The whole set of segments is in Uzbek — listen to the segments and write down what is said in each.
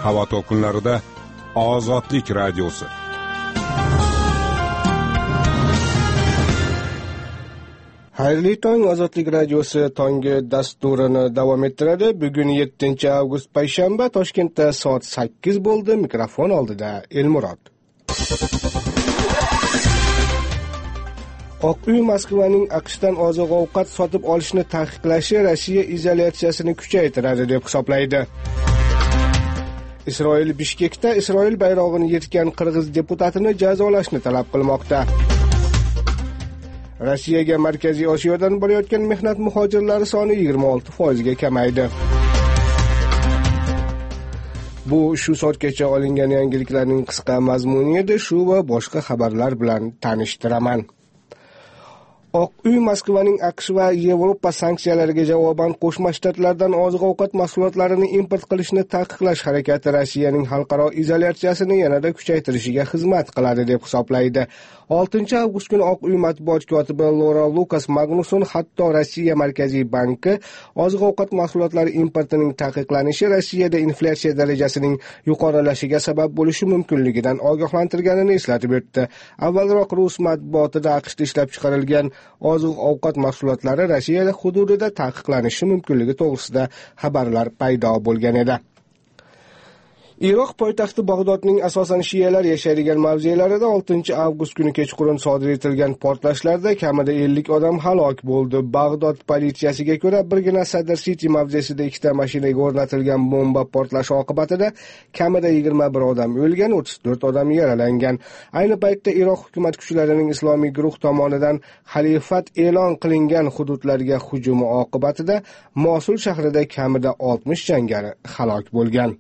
Havo to'lqinlarida Ozodlik radiosi. Xayrli tong, Ozodlik radiosi tongi dasturini davom ettiradi. Bugun 7-avgust payshanba, Toshkentda soat 8 bo'ldi. Mikrofon oldida Elmurod. Oq uy Moskvaning AQShdan oziq-ovqat sotib olishni taqiqlashi Rossiya izolyatsiyasini kuchaytiradi deb hisoblaydi. Isroil Bishkekda Isroil bayrog'ini yirtgan qirg'iz deputatini jazolashni talab qilmoqda. Rossiyaga Markaziy Osiyodan borayotgan mehnat muhojirlari soni 26% ga kamaydi. Bu shu soatgacha olingan yangiliklarning qisqa mazmuni edi. Shu va boshqa xabarlar bilan tanishtiraman. Oq uy Moskvaning AQSh va Yevropa sanksiyalariga javoban Qo'shma Shtatlardan oziq-ovqat mahsulotlarini import qilishni taqiqlash harakati Rossiyaning xalqaro izolyatsiyasini yanada kuchaytirishiga xizmat qiladi deb hisoblaydi. 6-avgust kuni Oq uy matbuot kotibi Lora Lukas Magnuson hatto Rossiya Markaziy banki oziq-ovqat mahsulotlari importining taqiqlanishi Rossiyada inflyatsiya darajasining yuqorilashiga sabab bo'lishi mumkinligidan ogohlantirganini eslatib o'tdi. Avvalroq Rus matbuotida AQShda ishlab chiqarilgan oziq-ovqat mahsulotlari Rossiya hududida taqiqlanishi mumkinligi to'g'risida xabarlar paydo bo'lgan edi. Iroq poytaxti Bag'dodning asosan shiyalar yashaydigan mavzelarida 6-avgust kuni kechqurun sodir etilgan portlashlarda kamida 50 odam halok bo'ldi. Bag'dod politsiyasiga ko'ra, birgina Sadr City mavzesida 2 mashinaga o'rnatilgan bomba portlashi oqibatida kamida 21 odam o'lgan, 34 odam yaralangan. Ayni paytda Iroq hukumat kuchlarining islomiy guruh tomonidan xalifat e'lon qilingan hududlarga hujumi oqibatida Mosul shahrida kamida 60 jangari halok bo'lgan.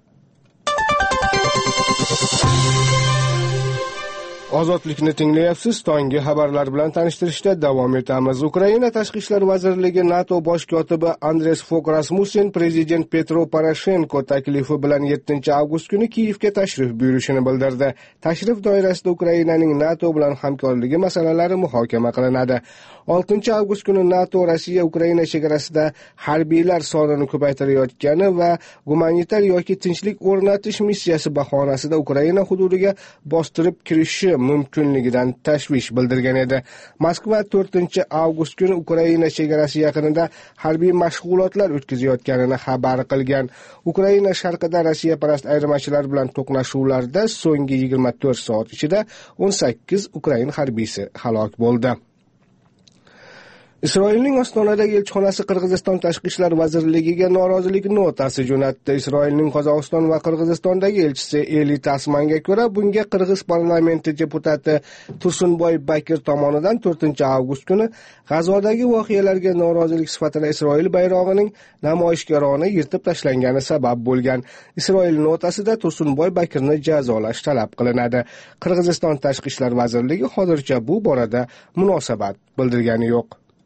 Ozodlikni tinglayapsiz. Tongi xabarlar bilan tanishtirishda davom etamiz. Ukraina Tashqi ishlar vazirligi NATO bosh kotibi Andres Fogh Rasmussen prezident Petro Poroshenko taklifi bilan 7-avgust kuni Kiyevga tashrif buyurishini bildirdi. Tashrif doirasida Ukrainaning NATO bilan hamkorligi masalalari muhokama qilinadi. 6-avgust kuni NATO Rossiya Ukraina chegarasida harbiylar sonini ko'paytirayotgani va gumanitar yoki tinchlik o'rnatish missiyasi bahonasida Ukraina hududiga bostirib kirishi mumkinligidan tashvish bildirgan edi. Moskva 4-avgust kuni Ukraina chegarasi yaqinida harbiy mashg'ulotlar o'tkazayotganini xabar qilgan. Ukraina sharqida Rossiya parast ayirmachilar bilan to'qnashuvlarda so'nggi 24 soat ichida 18 Ukrain harbiysi halok bo'ldi. Isroilning Ostonadagi elchixonasi Qirg'iziston Tashqi ishlar vazirligiga norozilik notasi jo'natdi. Isroilning Qozog'iston va Qirg'izistondagi elchisi Eli Tasmanga ko'ra, bunga Qirg'iz parlamenti deputati Tursunboy Bakir tomonidan 4-avgust kuni G'azodagi voqealarga norozilik sifatida Isroil bayrog'ining namoyishkorona yirtib tashlangani sabab bo'lgan. Isroil notasida Tursunboy Bakirni jazolash talab qilinadi. Qirg'iziston Tashqi ishlar vazirligi hozircha bu borada munosabat bildirgani yo'q.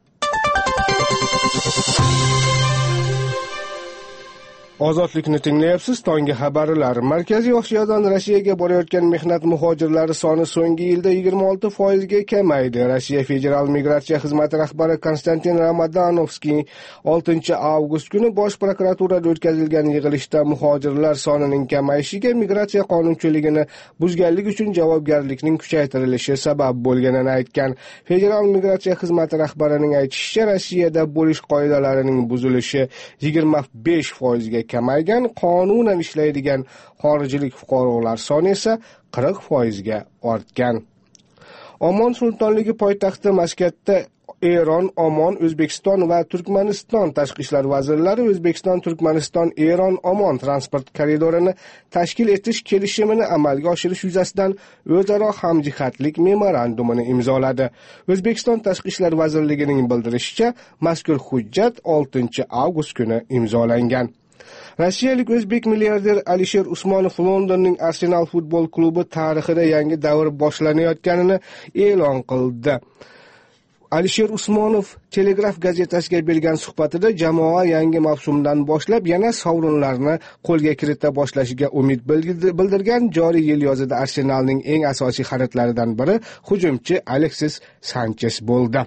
Ozodlikni tinglayapsiz. Tongi xabarlar. Markaziy Osiyodan Rossiyaga borayotgan mehnat muhojirlari soni so'nggi yilda 26% ga kamaydi. Rossiya Federal migratsiya xizmati rahbari Konstantin Ramadonovskiy 6-avgust kuni Bosh prokuraturada o'tkazilgan yig'ilishda muhojirlar sonining kamayishiga migratsiya qonunchiligini buzganlik uchun javobgarlikning kuchaytirilishi sabab bo'lganini aytgan. Federal migratsiya xizmati rahbarining aytishicha, Rossiyada bo'lish qoidalarining buzilishi 25% ga kamaygan, qonunan ishlaydigan xorijlik fuqarolar soni esa 40% ga ortgan. Omon sultonligi poytaxti Mashkatda Eron, Omon, O'zbekiston va Turkmaniston tashqi ishlar vazirlari O'zbekiston, Turkmaniston, Eron, Omon transport koridorini tashkil etish kelishimini amalga oshirish yuzasidan o'zaro hamjihatlik memorandumini imzoladi. O'zbekiston tashqi ishlar vazirligining bildirishicha, mazkur hujjat 6-avgust kuni imzolangan. Rossiyalik o'zbek milliarder Alisher Usmonov Londonning Arsenal futbol klubi tarixida yangi davr boshlanayotganini e'lon qildi. Alisher Usmonov Telegraf gazetasiga bergan suhbatida jamoa yangi mavsumdan boshlab yana sovrinlarni qo'lga kirita boshlashiga umid bildirgan. Joriy yil yozida Arsenalning eng asosiy xaridlaridan biri hujumchi Alexis Sanchez bo'ldi.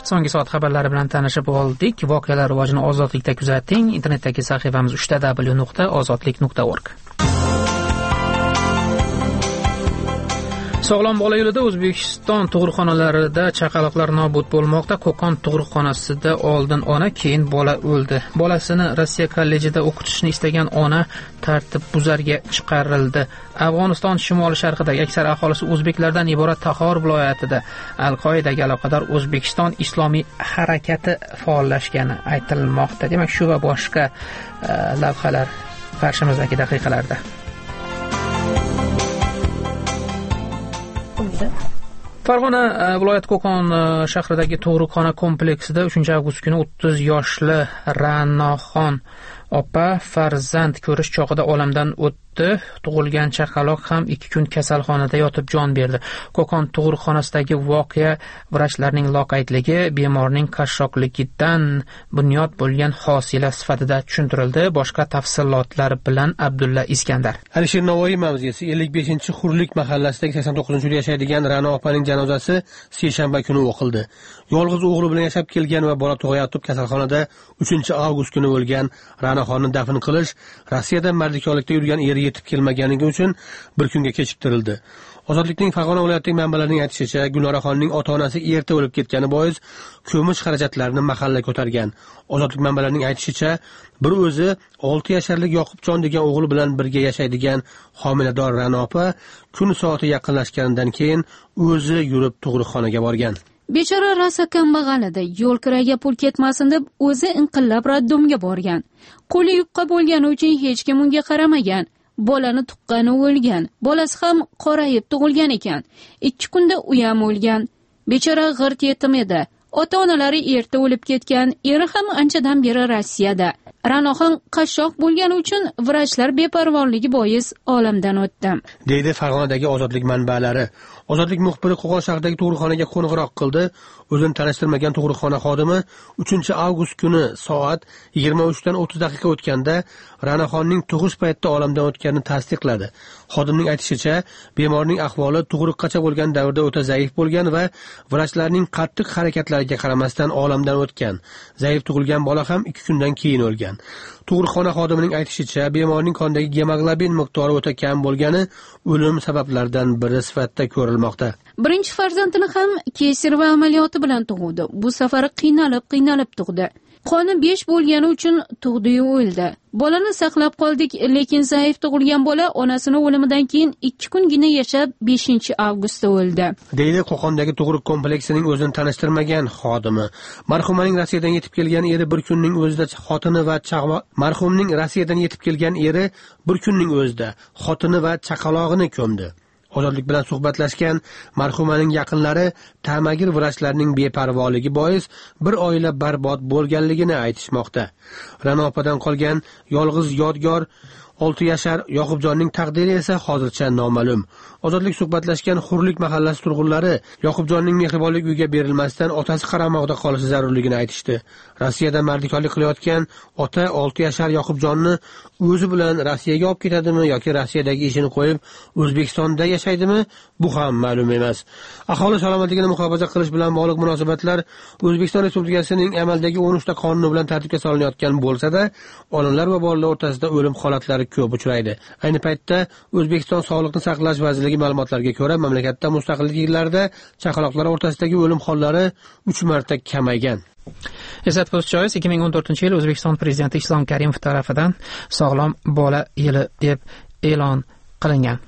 So'nggi soat xabarlari bilan tanishib oldik. Voqealar rivojini Ozodlikda kuzating. Internetdagi sahifamiz www.ozodlik.org. Sog'lom bola yo'lida O'zbekiston tug'ruqxonalarida chaqaloqlar nobud bo'lmoqda. Qo'qon tug'ruqxonasida oldin ona, keyin bola o'ldi. Bolasini Rossiya kollejida o'qitishni istagan ona tartibbuzarga chiqarildi. Afg'oniston shimoli-sharqidagi aksar aholisi o'zbeklardan iborat Taxor viloyatida Al-Qoidaga aloqador O'zbekiston Islomiy harakati faollashgani aytilmoqda. Demak, shu va boshqa lavhalar qarshimizdagi daqiqalarda. Farg'ona viloyat Qo'qon shahridagi tug'ruqxona kompleksida 3 avgust kuni 30 yoshli Ra'noxon opa farzand ko'rish chog'ida olamdan o'tdi. Tug'ilgan chaqaloq ham 2 kun kasalxonada yotib jon berdi. Qo'qon tug'ruqxonasidagi voqea vrachlarning loqaydligi, bemorning qashshoqligidan bunyod bo'lgan hosila sifatida tushuntirildi. Boshqa tafsilotlar bilan Abdulla Iskandar. Alisher Navoiy mavzesi 55-Hurlik mahallasidagi 89-yilda yashaydigan Ra'no opaning janozasi seshanba kuni o'qildi. Yolg'iz o'g'li bilan yashab kelgan va bola tug'ayotib kasalxonada 3-avgust kuni o'lgan Ra'noxonni dafn qilish Rossiyada mardikolikda yurgan eri yetib kelmaganligi uchun bir kunga kechiktirildi. Ozodlikning Farg'ona viloyatining manbalarining aytishicha, Gulnoraxonning ota-onasi erta o'lib ketgani bois ko'mish xarajatlarini mahalla ko'targan. Ozodlik manbalarining aytishicha, bir o'zi 6 yasharlik Yoqubjon degan o'g'li bilan birga yashaydigan homilador Ra'no opa kun soati yaqinlashganidan keyin o'zi yurib tug'ruqxonaga borgan. Bechora rosa kambag'al edi. Yo'l kiraga pul ketmasin deb o'zi inqillab raddomga borgan. Qo'li yupqa bo'lgani uchun hech kim unga qaramagan. Bolani tuqqani o'lgan. Bolasi ham qorayib tug'ilgan ekan. 2 kunda u ham o'lgan. Bechora g'irt yetim edi. Ota-onalari erta o'lib ketgan. Eri ham anchadan beri Rossiyada. Ra'noxon qashshoq bo'lgani uchun vrachlar beparvoligi bois olamdan o'tdi, deydi Farg'onadagi Ozodlik manbalari. Ozodlik muxbiri Qo'qon shahridagi tug'ruqxonaga qo'ng'iroq qildi. O'zini tanishtirmagan tug'ruqxona xodimi 3-avgust kuni soat 23:30 o'tganda Ra'noxonning tug'ish paytida olamdan o'tganini tasdiqladi. Xodimning aytishicha, bemorning ahvoli tug'ruqgacha bo'lgan davrda o'ta zaif bo'lgan va vrachlarning qattiq harakatlariga qaramasdan olamdan o'tgan. Zaif tug'ilgan bola ham 2 kundan keyin o'lgan. Tug'ruqxona xodimining aytishicha, bemorning qondagi gemoglobin miqdori o'ta kam bo'lgani o'lim sabablaridan biri sifatida ko'rilmoqda. Birinchi farzandini ham kesarva amaliyoti bilan tug'di. Bu safar qiynalib tug'di. Qoni 5 bo'lgani uchun tug'di-yu o'ldi. Bolani saqlab qoldik, lekin zaif tug'ilgan bola onasini o'limidan keyin 2 kungina yashab 5-avgustda o'ldi, deydi Qo'qondagi tug'ruq kompleksining o'zini tanishtirmagan xodimi. Marhumaning Rossiyadan yetib kelgan eri bir kunning o'zida xotini va chaqalog'ini ko'mdi. Ozodlik bilan suhbatlashgan marhumaning yaqinlari tamagir vrachlarning beparvoligi bois bir oila barbod bo'lganligini aytishmoqda. Ra'no opadan qolgan yolg'iz yodgor 6 yashar Yoqubjonning taqdiri esa hozircha noma'lum. Ozodlik suhbatlashgan Hurlik mahallasi turg'unlari Yoqubjonning mehribonlik uyiga berilmasdan otasi qaramog'ida qolishi zarurligini aytishdi. Rossiyada mardikorlik qilayotgan ota 6 yashar Yoqubjonni o'zi bilan Rossiyaga olib ketadimi yoki Rossiyadagi ishini qo'yib O'zbekistonda yashaydimi, bu ham ma'lum emas. Aholi salomatligini muhofaza qilish bilan bog'liq munosabatlar O'zbekiston Respublikasining amaldagi 13 ta qonuni bilan tartibga solinayotgan bo'lsa-da, olimlar va bolalar o'rtasida o'lim holatlari ko'p uchraydi. Ayni paytda O'zbekiston Sog'liqni saqlash vazirligi ma'lumotlariga ko'ra, mamlakatda mustaqillik yillarida chaqaloqlar o'rtasidagi o'lim hollari 3 marta kamaygan. Eslatib o'tish joiz, 2014-yil O'zbekiston prezidenti Islom Karimov tomonidan sog'lom bola yili deb e'lon qilingan.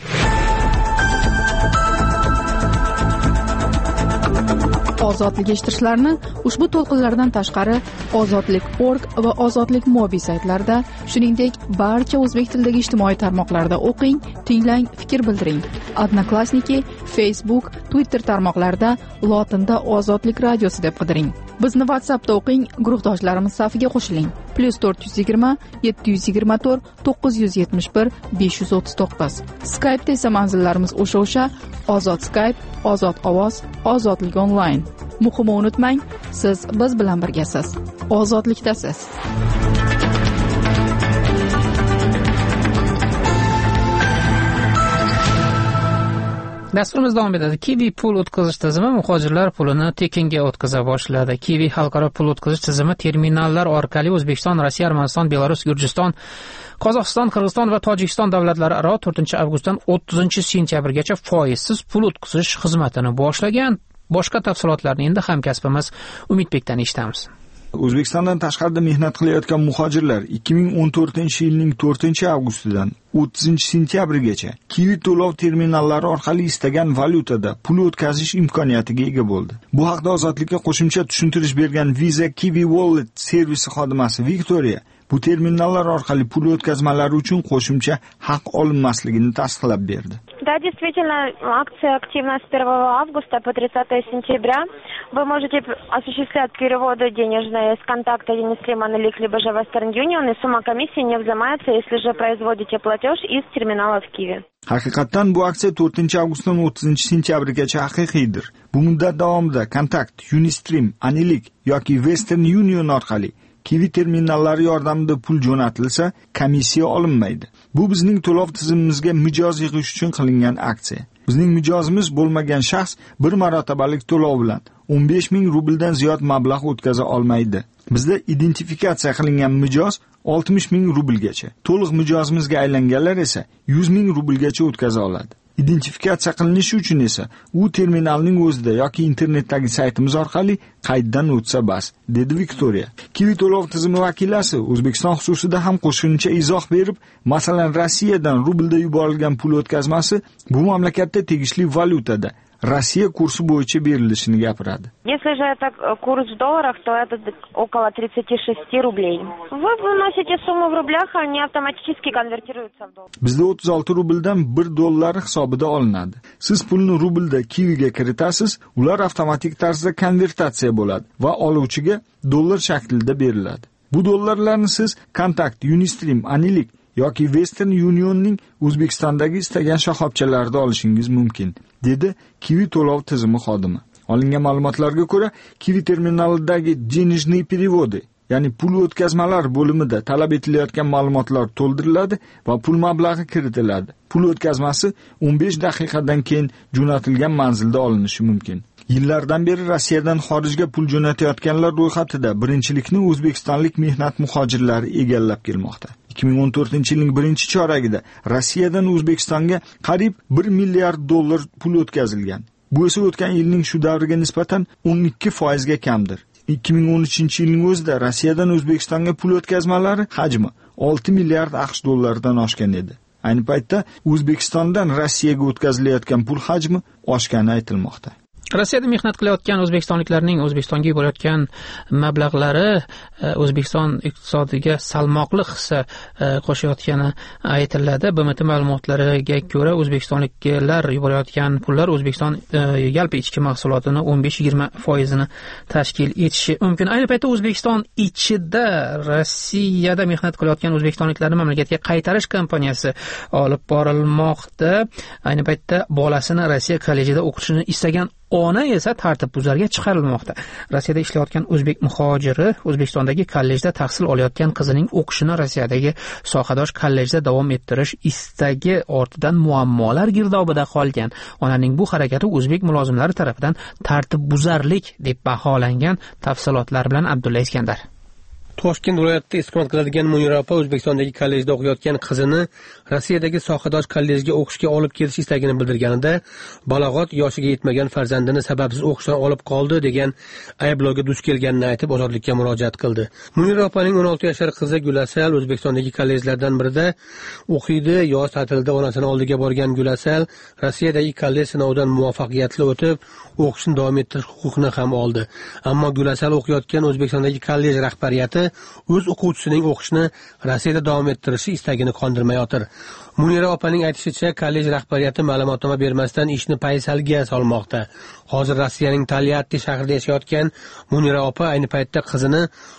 Ozodlik eshittirishlarni ushbu to'lqinlardan tashqari ozodlik.org va ozodlik mobil saytlarida, shuningdek barcha o'zbek tilidagi ijtimoiy tarmoqlarda o'qing, tinglang, fikr bildiring. Odnoklassniki, Facebook, Twitter tarmoqlarida lotinda Ozodlik radiosi deb qidiring. Bizni WhatsAppda o'qing, guruhdoshlarimiz safiga qo'shiling. +420 724 971 539. Skype'da esa manzillarimiz o'sha Ozod Skype, Ozod ovoz, Ozodlik onlayn. Muhimi unutmang, siz biz bilan birgasiz. Ozodlikdasiz. Dasturimiz davom etadi. Kiwi pul o'tkazish tizimi muhojirlar pulini tekinga o'tkaza boshladi. Kiwi xalqaro pul o'tkazish tizimi terminallar orqali O'zbekiston, Rossiya, Armaniston, Belarus, Gurjiston, Qozog'iston, Qirg'iziston va Tojikiston davlatlararo 4-avgustdan 30-sentyabrgacha foizsiz pul o'tkazish xizmatini boshlagan. Boshqa tafsilotlarni endi hamkasbimiz Umidbekdan eshitamiz. O'zbekistondan tashqarida mehnat qilayotgan muhojirlar 2014-yilning 4-avgustidan 30-sentyabrgacha Kiwi to'lov terminallari orqali istagan valyutada pul o'tkazish imkoniyatiga ega bo'ldi. Bu haqda Ozodlikka qo'shimcha tushuntirish bergan Visa Kiwi Wallet servisi xodimasi Victoria bu terminallar orqali pul o'tkazmalari uchun qo'shimcha haq olinmasligini tasdiqlab berdi. Да, действительно, акция активна с 1 августа по 30 сентября. Вы можете осуществлять переводы денежные с контакта Unislim Money либо же Western Union, и сумма комиссии не взимается, если же производите платеж из терминалов Kiwi. Haqiqatan bu aksiya 4-avgustdan 30-sentyabrgacha haqiqiydir. Bu muddat davomida kontakt Unistream, Anilik yoki Western Union orqali Kiwi terminallari yordamida pul jo'natilsa, komissiya olinmaydi. Bu bizning to'lov tizimimizga mijoz yig'ish uchun qilingan aksiya. Bizning mijozimiz bo'lmagan shaxs bir marotabalik to'lov bilan 15 ming rubldan ziyod mablag' o'tkaza olmaydi. Bizda identifikatsiya qilingan mijoz 60 ming rublgacha. To'liq mijozimizga aylanganlar esa 100 ming rublgacha o'tkaza oladi. Identifikatsiya qilinishi uchun esa u terminalning o'zida yoki internetdagi saytimiz orqali qayddan o'tsa bas, dedi Victoria. Kiwi to'lov tizimi vakilasi O'zbekiston xususida ham qo'shimcha izoh berib, masalan, Rossiyadan rublda yuborilgan pul o'tkazmasi bu mamlakatda tegishli valyutada Rossiya kursi bo'yicha berilishini gapiradi. Если же это курс в долларах, то это около 36 рублей. Вы выносите сумму в рублях, а они автоматически конвертируются в доллар. Bizda 36 rubldan 1 dollar hisobida olinadi. Siz pulni rublda Kiwiga kiritasiz, ular avtomatik tarzda konvertatsiya bo'ladi va oluvchiga dollar shaklida beriladi. Bu dollarlarni siz kontakt Unistream, Anilik yoki Western Unionning O'zbekistondagi istagan shoxobchalarida olishingiz mumkin, dedi Kiwi to'lov tizimi xodimi. Olingan ma'lumotlarga ko'ra, Kiwi terminalidagi денежные переводы, ya'ni pul o'tkazmalar bo'limida talab etilayotgan ma'lumotlar to'ldiriladi va pul mablag'i kiritiladi. Pul o'tkazmasi 15 daqiqadan keyin jo'natilgan manzilda olinishi mumkin. Yillardan beri Rossiyadan xorijga pul jo'natayotganlar ro'yxatida birinchilikni o'zbekistonlik mehnat muhojirlari egallab kelmoqda. 2014-yilning birinchi choragida Rossiyadan O'zbekistonga qariyb 1 milliard dollar pul o'tkazilgan. Bu esa o'tgan yilning shu davriga nisbatan 12% ga kamdir. 2013-yilning o'zida Rossiyadan O'zbekistonga pul o'tkazmalari hajmi 6 milliard AQSh dollaridan oshgan edi. Ayni paytda O'zbekistondan Rossiyaga o'tkazilayotgan pul hajmi oshgani aytilmoqda. Rossiyada mehnat qilayotgan o'zbekistonliklarning O'zbekistonga yuborayotgan mablag'lari O'zbekiston iqtisodiga salmoqli hissa qo'shayotgani aytiladi. BMT ma'lumotlariga ko'ra, o'zbekistonliklar yuborayotgan pullar O'zbekiston yalpi ichki mahsulotining 15-20% tashkil etishi mumkin. Ayni paytda O'zbekiston ichida Rossiyada mehnat qilayotgan o'zbekistonliklarni mamlakatga qaytarish kampaniyasi olib borilmoqda. Ayni paytda bolasini Rossiya kollejida o'qitishni istagan ona esa tartibbuzarga chiqarilmoqda. Rossiyada ishlayotgan o'zbek muhojiri O'zbekistondagi kollejda tahsil olayotgan qizining o'qishini Rossiyadagi sohadosh kollejda davom ettirish istagi ortidan muammolar girdobida qolgan. Onaning bu harakati o'zbek mulozimlari tomonidan tartibbuzarlik deb baholangan. Tafsilotlar bilan Abdulla Iskandar. Toshkent viloyatida istiqomat qiladigan Munira opa O'zbekistondagi kollejda o'qiyotgan qizini Rossiyadagi sohadosh kollejga o'qishga olib kelish istagini bildirganida balog'at yoshiga yetmagan farzandini sababsiz o'qishdan olib qoldi degan ayblovga duch kelganini aytib ozodlikka murojaat qildi. Munira opaning 16 yoshli qizi Gulasal O'zbekistondagi kollejlardan birida o'qiydi. Yoz ta'tilida onasining oldiga borgan Gulasal Rossiyadagi kollej sinovidan muvaffaqiyatli o'tib, o'qishni davom ettirish huquqini ham oldi. Ammo Gulasal o'qiyotgan O'zbekistondagi kollej rahbariyati o'z o'quvchisining o'qishni Rossiyada davom ettirishi istagini qondirmayotir. Munira opaning aytishicha, kollej rahbariyati ma'lumotnoma bermasdan ishni paysalga solmoqda. Hozir Rossiyaning Talyatti shahrida yashayotgan Munira opa ayni paytda qizini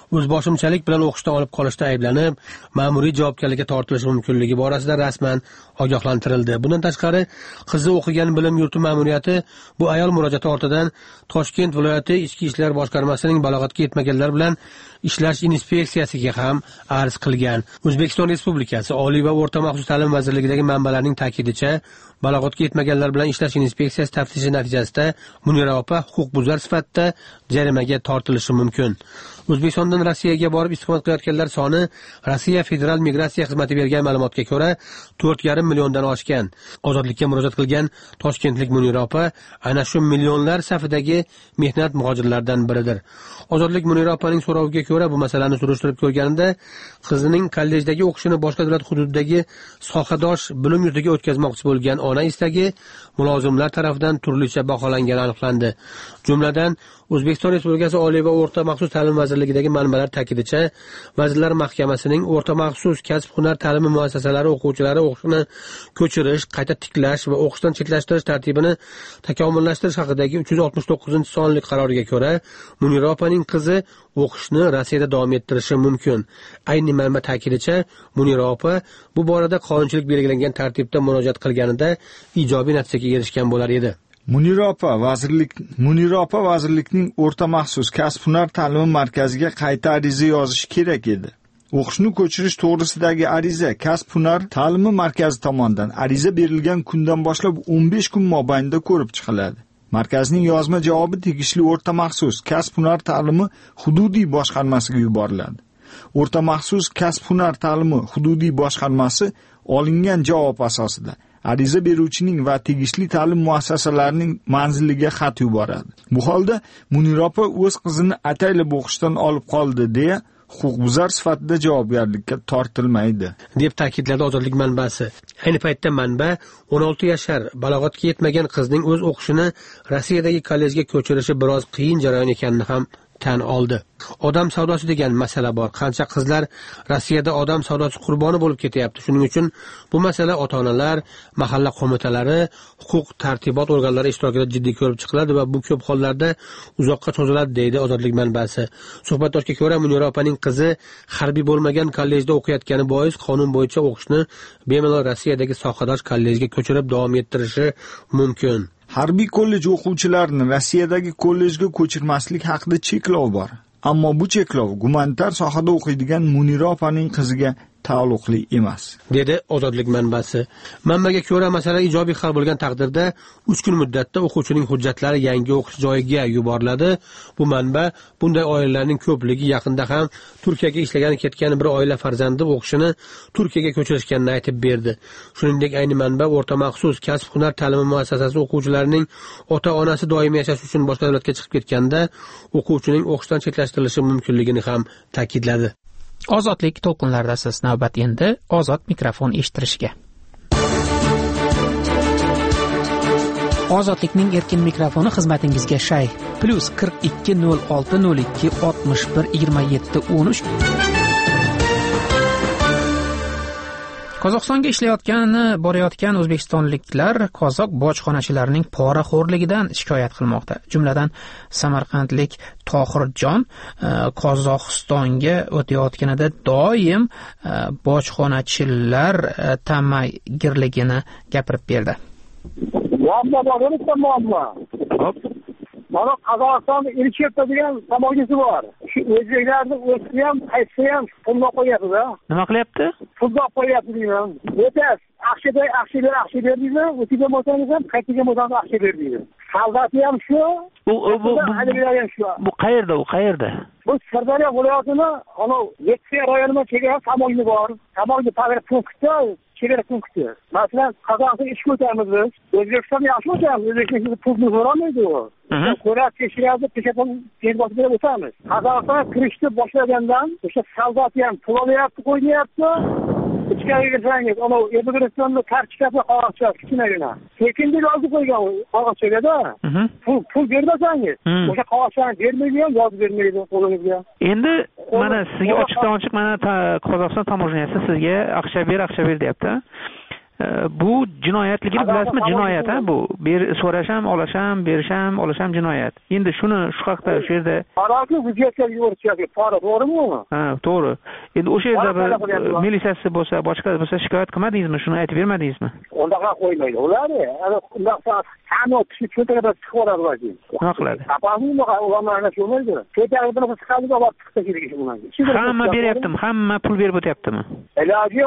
o'zboshimchalik bilan o'qishdan olib qolishda ayblanib, ma'muriy javobgarlikka tortilishi mumkinligi borasida rasman ogohlantirildi. Bundan tashqari, qizi o'qigan bilim yurti ma'muriyati bu ayol murojaati ortidan Toshkent viloyati Ichki ishlar boshqarmasining balog'atga yetmaganlar bilan ishlash inspeksiyasiga ham arz qilgan. O'zbekiston Respublikasi Oliy va o'rta maxsus ta'lim vazirligidagi manbalarning ta'kidicha, balog'atga yetmaganlar bilan ishlash inspeksiyasi taftishi natijasida Munira opa huquqbuzar sifatida jarimaga tortilishi mumkin. O'zbekistondan Rossiyaga borib istiqomat qilayotganlar soni Rossiya Federal migratsiya xizmati bergan ma'lumotga ko'ra 4,5 milliondan oshgan. Ozodlikka murojaat qilgan toshkentlik Munira opa ana shu millionlar safidagi mehnat muhojirlaridan biridir. Ozodlik Munira opaning so'roviga ko'ra bu masalani surishtirib ko'rganida qizining kollejdagi o'qishini boshqa davlat hududidagi sohadosh bilim yurtiga o'tkazmoqchi bo'lgan ona istagi mulozimlar tomonidan turlicha baholangani aniqlandi. Jumladan, O'zbekiston Respublikasi Oliy va o'rta maxsus ta'lim vazirligidagi manbalar ta'kidicha, Vazirlar Mahkamasining o'rta maxsus kasb-hunar ta'limi muassasalari o'quvchilari o'qishini ko'chirish, qayta tiklash va o'qishdan chetlashtirish tartibini takomillashtirish haqidagi 369-sonli qaroriga ko'ra, Munira opaning qizi o'qishni Rossiyada davom ettirishi mumkin. Ayni manba ta'kidicha, Munira opa bu borada qonunchilik belgilangan tartibda murojaat qilganida ijobiy natijaga erishgan bo'lar edi. Munira opa vazirlikning o'rta maxsus kasb-hunar ta'limi markaziga qayta ariza yozishi kerak edi. O'qishni ko'chirish to'g'risidagi ariza kasb-hunar ta'limi markazi tomonidan ariza berilgan kundan boshlab 15 kun mobaynida ko'rib chiqiladi. Markazning yozma javobi tegishli o'rta maxsus kasb-hunar ta'limi hududiy boshqarmasiga yuboriladi. O'rta maxsus kasb-hunar ta'limi hududiy boshqarmasi olingan javob asosida ariza beruvchining va tegishli ta'lim muassasalarining manziliga xat yuboradi. Bu holda Munira opa o'z qizini ataylab o'qishdan olib qoldi deya huquqbuzar sifatida javobgarlikka tortilmaydi, deb ta'kidladi Ozodlik manbasi. Ayni paytda manba 16 yashar balog'atga yetmagan qizning o'z o'qishini Rossiyadagi kollejga ko'chirishi biroz qiyin jarayon ekanini ham tan oldi. Odam savdosi degan masala bor. Qancha qizlar Rossiyada odam savdosi qurboni bo'lib ketyapti. Shuning uchun bu masala ota-onalar, mahalla qo'mitalari, huquq tartibot organlari ishtirokida jiddiy ko'rib chiqiladi va bu ko'p hollarda uzoqqa cho'ziladi, deydi Ozodlik manbasi. Suhbatdoshga ko'ra, Munira opaning qizi harbiy bo'lmagan kollejda o'qiyotgani bois qonun bo'yicha o'qishni bemalol Rossiyadagi sohadosh kollejga ko'chirib davom ettirishi mumkin. Harbiy kollej o'quvchilarini Rossiyadagi kollejga ko'chirmaslik haqida cheklov bor. Ammo bu cheklov gumanitar sohada o'qiydigan Munira opaning qiziga taalluqli emas, dedi Ozodlik manbasi. Manbaga ko'ra, masala ijobiy hal bo'lgan taqdirda 3 kun muddatda o'quvchining hujjatlari yangi o'qish joyiga yuboriladi. Bu manba bunday oilalarning ko'pligi yaqinda ham Turkiyaga ishlagani ketgan bir oila farzandi o'qishini Turkiyaga ko'chirishganini aytib berdi. Shuningdek, ayni manba o'rta maxsus kasb-hunar ta'limi muassasasi o'quvchilarining ota-onasi doimiy yashash uchun boshqa davlatga chiqib ketganda o'quvchining o'qishdan chetlashtirilishi mumkinligini ham ta'kidladi. Ozodlik to'lqinlarida siz navbat endi ozod mikrofon eshittirishga. Ozodlikning erkin mikrofoni xizmatingizga shay +42 06 02 61 27 13. Qozog'istonga borayotgan o'zbekistonliklar qozoq bojxonachilarining poraxo'rligidan shikoyat qilmoqda. Jumladan, Samarqandlik Tohirjon Qozog'istonga o'tayotganida doim bojxonachilar tamagirligini gapirib berdi. Mana Qozog'istonda Ilchevka degan tamogisi bor. Shu o'zbeklarni o'zini ham qaytsa ham pulga qo'yapti-da. Nima qilyapti? Pulga qo'yapti deyman. O'tas, axshi berdi, o'tiga mo'tangiz ham qaytiga mo'tangiz axshi berdi. Savdasi ham shu. Bu qayerda? Bu Sirdaryo viloyatini, ana Yeksiya rayonida chegara tamogi bor. Tamogi pag'ir punktda chegara punkti. Masalan, Qozog'istonga ish o'tamiz biz. O'zbekistonga yaxshi o'tamiz. O'zbekistonga pulni so'ramaydi u. Ko'rab tekshiradi, tekshirib berib o'tamiz. Qozog'istonga kirishni boshlagandan o'sha savdasi ham pul olyapti, qo'yyapti. Ichkariga kirsangiz, ana O'zbekistonda tartibga qog'ozcha kichkinagina. Sekindlik olib qo'ygan qog'ozchaga-da. Pul bermasangiz, o'sha qog'ozchani bermaydi, yozib bermaydi qo'lingizga. Endi mana sizga ochiq mana Qozog'iston tamojeniyasi sizga aqsha ber deyapti. Bu jinoyatligini bilasizmi? Jinoyat bu. So'rasham, olasham, berisham, olasham jinoyat. Endi shuni shu haqda o'sha yerda Paraki hujjatga yuborishyapti. Para to'g'rimi? Ha, to'g'ri. Endi o'sha yerda militsiyasi bo'lsa, boshqa bo'lsa shikoyat qilmadingizmi? Shuni aytib bermadingizmi? Undaqa qo'ymaydi. Ular undaqa hamma cho'taga chiqib oladi vazir. Nima qiladi? Apamni ularni sho'maydi. Cho'taga bilan chiqadiga olib chiqib kelishdi bundan. Hamma beryaptimi? Hamma pul berib o'tyaptimi? Iloji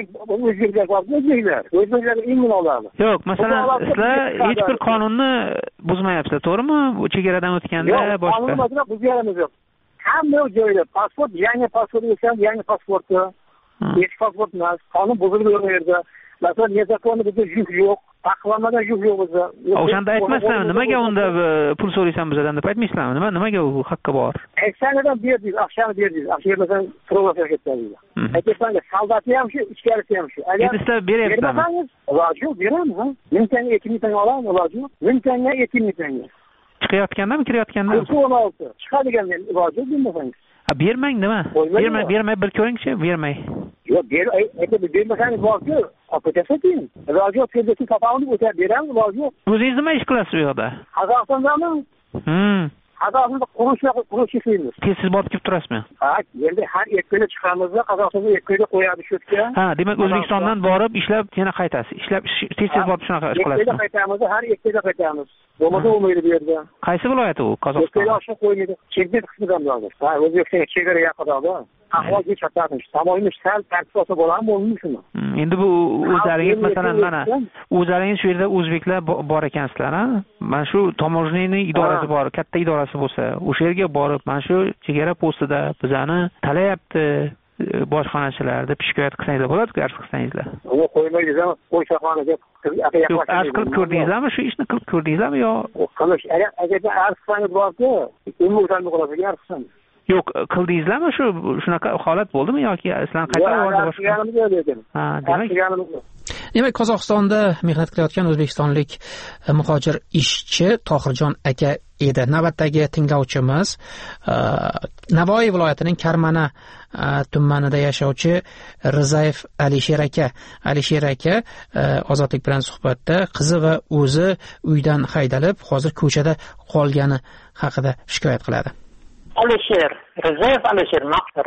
o'zbeklar ingin oladi. Yo'q, masalan, sizlar hech bir qonunni buzmayapsizlar, to'g'rimi? Bu chegaradan o'tganda boshqa. Qonunni buzganimiz yo'q. Hamma joyda pasport, yangi pasport bo'lsa, yangi pasportni, eski pasport emas, qonun buzilib yerda. Masalan, nezakonda bizda yuk yo'q, taqiqlanmagan yuk yo'q bizda. O'shanda aytmasdan, nimaga unda pul so'raysan bizdan deb aytmaysizlarmi? Nimaga u haqqi bor? Eksanidan berdingiz, aqshani berdingiz. Aqsha masalan, provokatsiya ketdingiz. Aytsangiz, soldati ham shu, ichkarisi ham shu. Endi sizlar beryapsizmi? Iloji yo'q, beramiz, ha. 1000 tanga, 2000 tanga olamiz, iloji yo'q. 1000 tanga, 2000 tanga. Chiqayotgandami, kirayotgandami? 16. Chiqadigan iloji yo'q demaysiz. Bermang nima? Bermay bir ko'ringchi, bermay. Yo'q, bermasangiz borku, olib ketasating. Iloji yo'q, kelishni topamiz, o'tib beramiz, iloji yo'q. O'zingiz nima ish qilasiz u yoqda? Qozog'istondami? Qozog'istonda qurilish ishlaymiz. Siz borib kelib turasizmi? Ha, endi har 2 kunga chiqamizda, Qozog'istonga 2 kunga qo'yadi shutga. Ha, demak O'zbekistondan borib ishlab yana qaytasiz. Ishlab tez borib shunaqa ish qilasiz. 2 kunga qaytamiz, har 2 kunga qaytamiz. Bo'lmasa bo'lmaydi bu yerda. Qaysi viloyat u? Qozog'iston. Yo'q, qo'ymaydi. Chekmet qismidan bo'ladi. Ha, O'zbekistonga chegara yaqinda. Ahvol hech qatnashmish. Tamoyilni sal tartib olsa bo'ladimi, bo'lmaysizmi? Endi bu o'zlaringiz masalan mana o'zlaringiz shu yerda o'zbeklar bor ekansizlar, ha? Mana shu tamoyilning idorasi bor, katta idorasi bo'lsa, o'sha yerga borib, mana shu chegara postida bizani talayapti bojxonachilar deb shikoyat qilsangizlar bo'ladi-ku, arz qilsangizlar. Uni qo'ymaydingizmi? Qo'ysaxonaga arz qilib ko'rdingizlarmi? Shu ishni qilib ko'rdingizlarmi yo? Qilish, agar arz qilsangiz borku, umuman qilasiz, arz qilsangiz. Yo'q, qildingizlarmi? Shunaqa holat bo'ldimi yoki sizlar qayta bordi? Ha, demak, Qozog'istonda mehnat qilayotgan o'zbekistonlik muhojir ishchi Tohirjon aka edi. Navbatdagi tinglovchimiz Navoiy viloyatining Karmana tumanida yashovchi Rizayev Alisher aka. Alisher aka Ozodlik bilan suhbatda qizi va o'zi uydan haydalib, hozir ko'chada qolgani haqida shikoyat qiladi. Alisher, Rizayev Alisher,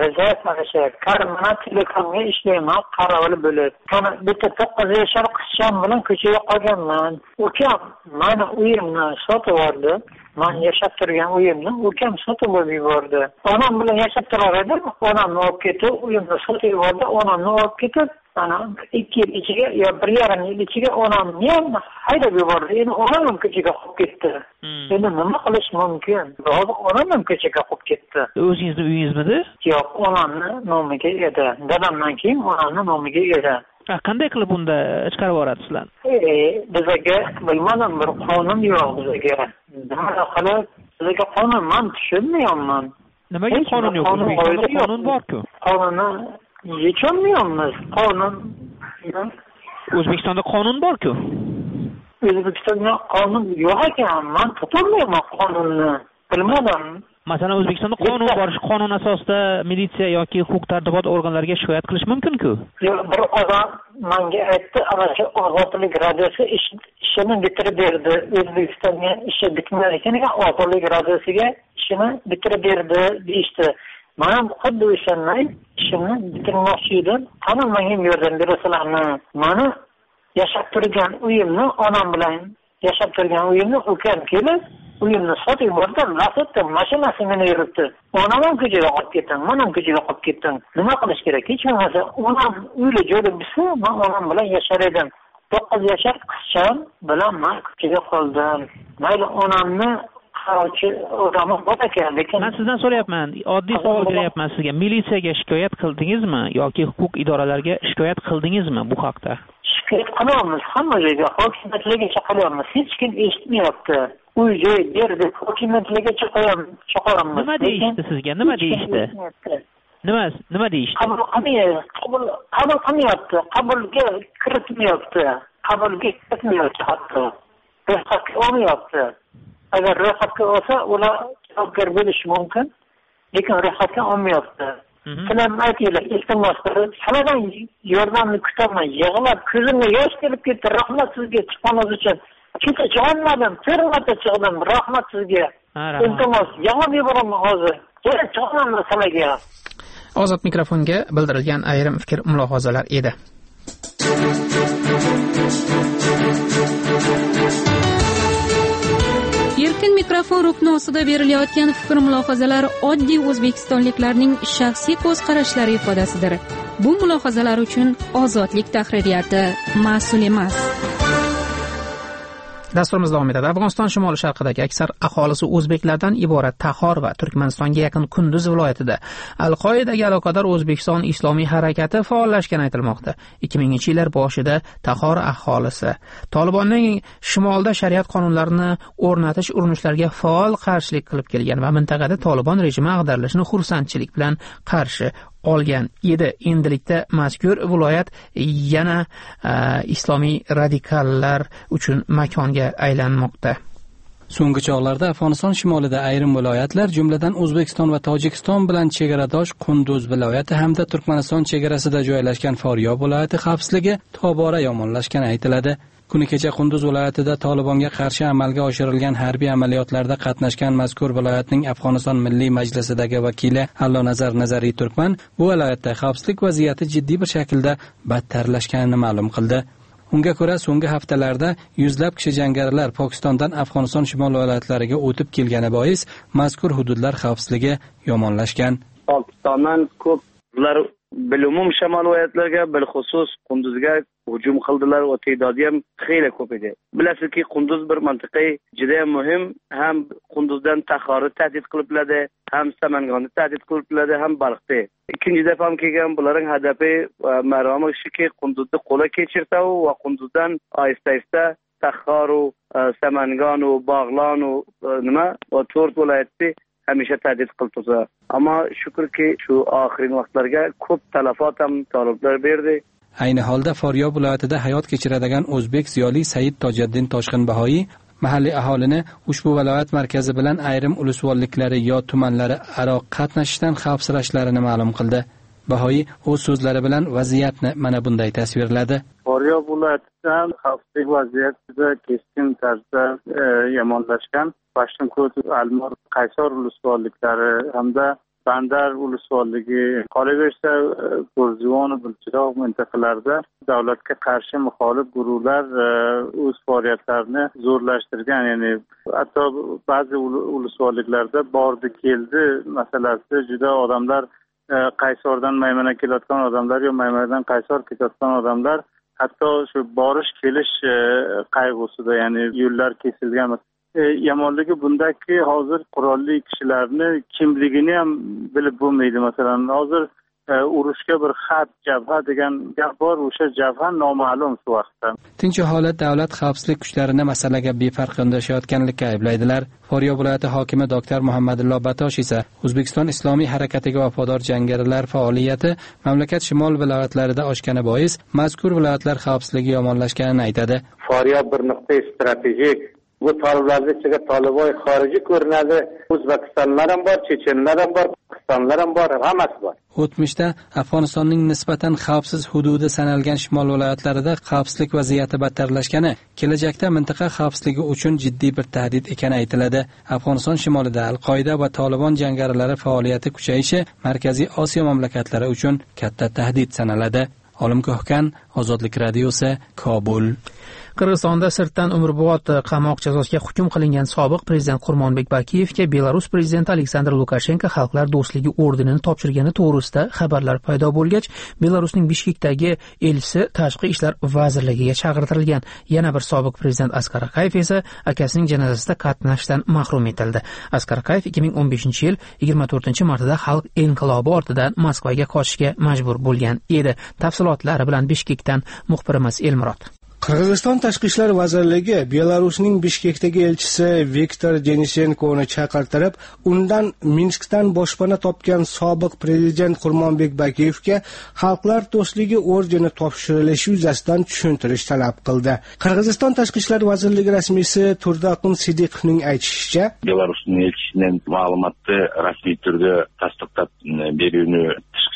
Karmana telekomga ishlayman, qarovul bo'lib. Bitta 9 yashar qizcham bilan ko'chaga qolganman. Ukam meni uyimni sotib oldi. Men yashab turgan uyimni ukam sotib yubordi. Onam bilan yashab turar edim. Onamni olib ketib, uyimni sotib yubordi. Onamni olib ketib, ana 2 yil ichiga yo 1,5 yil ichiga onamni ham haydab yubordi. Endi onam ham ko'chaga qolib ketdi. Endi nima qilish mumkin? Hozir onam ham ko'chaga qolib ketdi. O'zingizni uyingizmidi? Yo'q, onamni nomiga edi. Dadamdan keyin onamni nomiga edi. Qanday qilib unda chiqarib yuboradingizlar? Bizga bilmadim, bir qonun yo'q bizga. Nima qilib? Bizga qonun men tushunmayapman. Nimaga qonun yo'q? O'zbekistonda qonun bor-ku. Qonunni yecholmayapmiz. O'zbekistonda qonun bor-ku. O'zbekistonda qonun yo'q ekan. Men topolmayman qonunni. Bilmadim. Masalan, O'zbekistonda qonun bor, qonun asosida militsiya yoki huquq-tartibot organlariga shikoyat qilish mumkin-ku. Yo'q, bir odam menga aytdi, ana shu Ozodlik radiosi ishini bitirib berdi. O'zbekistonga ishi bitmagan ekan, Ozodlik radiosiga ishini bitirib berdi deyishdi. Men ham xuddi o'shanday ishimni bitirmoqchi edim. Qani menga yordam berasizlarmi? Meni yashab turgan uyimni, onam bilan yashab turgan uyimni ukam kelib uyimni sotib yubordi, lasotda mashinasi meni yuribdi. Onam ham ko'chaga qolib ketdim, men ham ko'chaga qolib ketdim. Nima qilish kerak? Hech bo'lmasa onam uyli joyda bo'lsa, men onam bilan yashar edim. 9 yashar qizcham bilan men ko'chaga qoldim. Mayli onamni qarovchi odamim bor ekan, lekin men sizdan so'rayapman, oddiy savol beryapman sizga. Militsiyaga shikoyat qildingizmi yoki huquq idoralariga shikoyat qildingizmi bu haqda? Shikoyat qilyapmiz, hamma joyga, hokimiyatlarga chaqiryapmiz. Hech kim eshitmayapti. Uy joy berdi, hokimiyatlarga chaqiramiz. Nima deyishdi sizga? Nima deyishdi? Nima deyishdi? Qabul qilmayapti. Qabulga kiritmayapti. Hatto. Ro'yxatga olmayapti. Agar ro'yxatga olsa, ular javobgar bo'lishi mumkin. Lekin ro'yxatga olmayapti. Sizlarni aytinglar, iltimos qilib, sizlardan yordamni kutaman. Yig'lab, ko'zimga yosh kelib ketdi. Rahmat sizga chiqqaningiz uchun. Kecha chiqolmadim, 4 marta chiqdim. Rahmat sizga. Iltimos, yig'lab yuboraman hozir. Chiqaman sizlarga. Ozod mikrofonga bildirilgan ayrim fikr mulohazalar edi. Erkin mikrofon rukni ostida berilayotgan fikr mulohazalar oddiy o'zbekistonliklarning shaxsiy ko'z qarashlari ifodasidir. Bu mulohazalar uchun Ozodlik tahririyati mas'ul emas. Dasturimiz davom etadi. Afg'oniston shimoli sharqidagi aksar aholisi o'zbeklardan iborat Taxor va Turkmanistonga yaqin Kunduz viloyatida Al-Qoidaga aloqador O'zbekiston Islomiy harakati faollashgani aytilmoqda. 2000-yillar boshida Taxor aholisi Tolibonning shimolda shariat qonunlarini o'rnatish urinishlariga faol qarshilik qilib kelgan va mintaqada Tolibon rejimi ag'darilishini xursandchilik bilan qarshi olgan edi. Endilikda mazkur viloyat yana islomiy radikallar uchun makonga aylanmoqda. So'nggi chog'larda Afg'oniston shimolida ayrim viloyatlar, jumladan O'zbekiston va Tojikiston bilan chegaradosh Qunduz viloyati hamda Turkmaniston chegarasida joylashgan Foryob viloyati xavfsizligi tobora yomonlashgani aytiladi. Kuni kecha Qunduz viloyatida Tolibonga qarshi amalga oshirilgan harbiy amaliyotlarda qatnashgan mazkur viloyatning Afg'oniston Milliy Majlisidagi vakili Allonazar Nazariy Turkman bu viloyatda xavfsizlik vaziyati jiddiy bir shaklda battarlashganini ma'lum qildi. Unga ko'ra, so'nggi haftalarda yuzlab kishi jangarilar Pokistondan Afg'oniston shimol viloyatlariga o'tib kelgani bois mazkur hududlar xavfsizligi yomonlashgan. Pokistondan ko'plar bilumum shimol viloyatlarga, bilxusus Qunduzga hujum qildilar va ta'dodi ham xeyli ko'p edi. Bilasizki, Qunduz bir mantiqiy juda muhim, ham Qunduzdan Taxorni tahdid qilibdi, ham Samangonni tahdid qilibdi, ham Balxni. Ikkinchi dafam kelgan bularning hadafi maromi shiki Qunduzni qo'lga kechirsa va Qunduzdan oysta-oysta Taxor, Samangon, Bag'lon nima va 4 viloyatni hamisha tahdid qilib tursa. Ammo shukrki, shu oxirgi vaqtlarga ko'p talafot ham toliblar berdi. Ayni holda Foryob viloyatida hayot kechiradigan o'zbek ziyoli Said Tojiddin Toshqinbahoyi mahalliy aholini ushbu viloyat markazi bilan ayrim ulusvolliklari yo tumanlari aro qatnashishdan xavfsirashlarini ma'lum qildi. Bahoyi o'z so'zlari bilan vaziyatni mana bunday tasvirladi. Foryob viloyatida xavfsizlik vaziyati juda keskin tarzda yomonlashgan. Pashtunkot, Almor, Qaysor ulusvolliklari hamda Bandar ulusvolligi, qolaversa Qo'rzivon, Bulchiroq mintaqalarida davlatga qarshi muxolif guruhlar o'z faoliyatlarini zo'rlashtirgan. Ya'ni hatto ba'zi ulusvolliklarda bordi keldi masalasi juda odamlar Qaysordan Maymana kelayotgan odamlar yo Maymandan Qaysor ketayotgan odamlar hatto shu borish kelish qayg'usida, ya'ni yo'llar kesilgan. Yomonligi bundaki hozir qurolli kishilarni kimligini ham bilib bo'lmaydi. Masalan, hozir urushga bir xat, jabha degan gap bor, o'sha jabha noma'lum shu vaqtda. Tinch holat davlat xavfsizlik kuchlarini masalaga befarq yondashayotganlikka ayblaydilar. Foryob viloyati hokimi doktor Muhammadulloh Batosh esa O'zbekiston Islomiy harakatiga vafodor jangarilar faoliyati mamlakat shimol viloyatlarida oshgani bois mazkur viloyatlar xavfsizligi yomonlashganini aytadi. Foryob bir nuqtai strategik. Bu toliblarning ichiga Toliboy xorijiy ko'rinadi. O'zbekistonlar ham bor, Chechenlar ham bor, Pokistonlar ham bor, hammasi bor. O'tmishda Afg'onistonning nisbatan xavfsiz hududi sanalgan shimol viloyatlarida xavfsizlik vaziyati battarlashgani, kelajakda mintaqa xavfsizligi uchun jiddiy bir tahdid ekani aytiladi. Afg'oniston shimolida Al-Qoida va Tolibon jangarilari faoliyati kuchayishi Markaziy Osiyo mamlakatlari uchun katta tahdid sanaladi. Olim Ko'hkan, Ozodlik radiosi, Kobul. Qirg'izistonda sirtdan umrbod qamoq jazosiga hukm qilingan sobiq prezident Qurmonbek Bakiyevga Belarus prezidenti Aleksandr Lukashenko Xalqlar do'stligi ordenini topshirgani to'g'risida xabarlar paydo bo'lgach, Belarusning Bishkekdagi elchisi Tashqi ishlar vazirligiga chaqirtirilgan. Yana bir sobiq prezident Askar Akayev esa akasining janozasida qatnashdan mahrum etildi. Askar Akayev 2015-yil 24-martida xalq inqilobi ortidan Moskvaga qochishga majbur bo'lgan edi. Tafsilotlari bilan Bishkekdan muxbirimiz Elmurod. Qirg'iziston Tashqi ishlar vazirligi Belarusning Bishkekdagi elchisi Viktor Denishenkovni chaqirtirib, undan Minskdan boshpana topgan sobiq prezident Qurmonbek Bakiyevga Xalqlar do'stligi ordeni topshirilishi yuzasidan tushuntirish talab qildi. Qirg'iziston Tashqi ishlar vazirligi rasmiysi Turdaqin Sidiqovning aytishicha, Belarusning elchisining ma'lumotni rasmiy turda tasdiqlab beruvini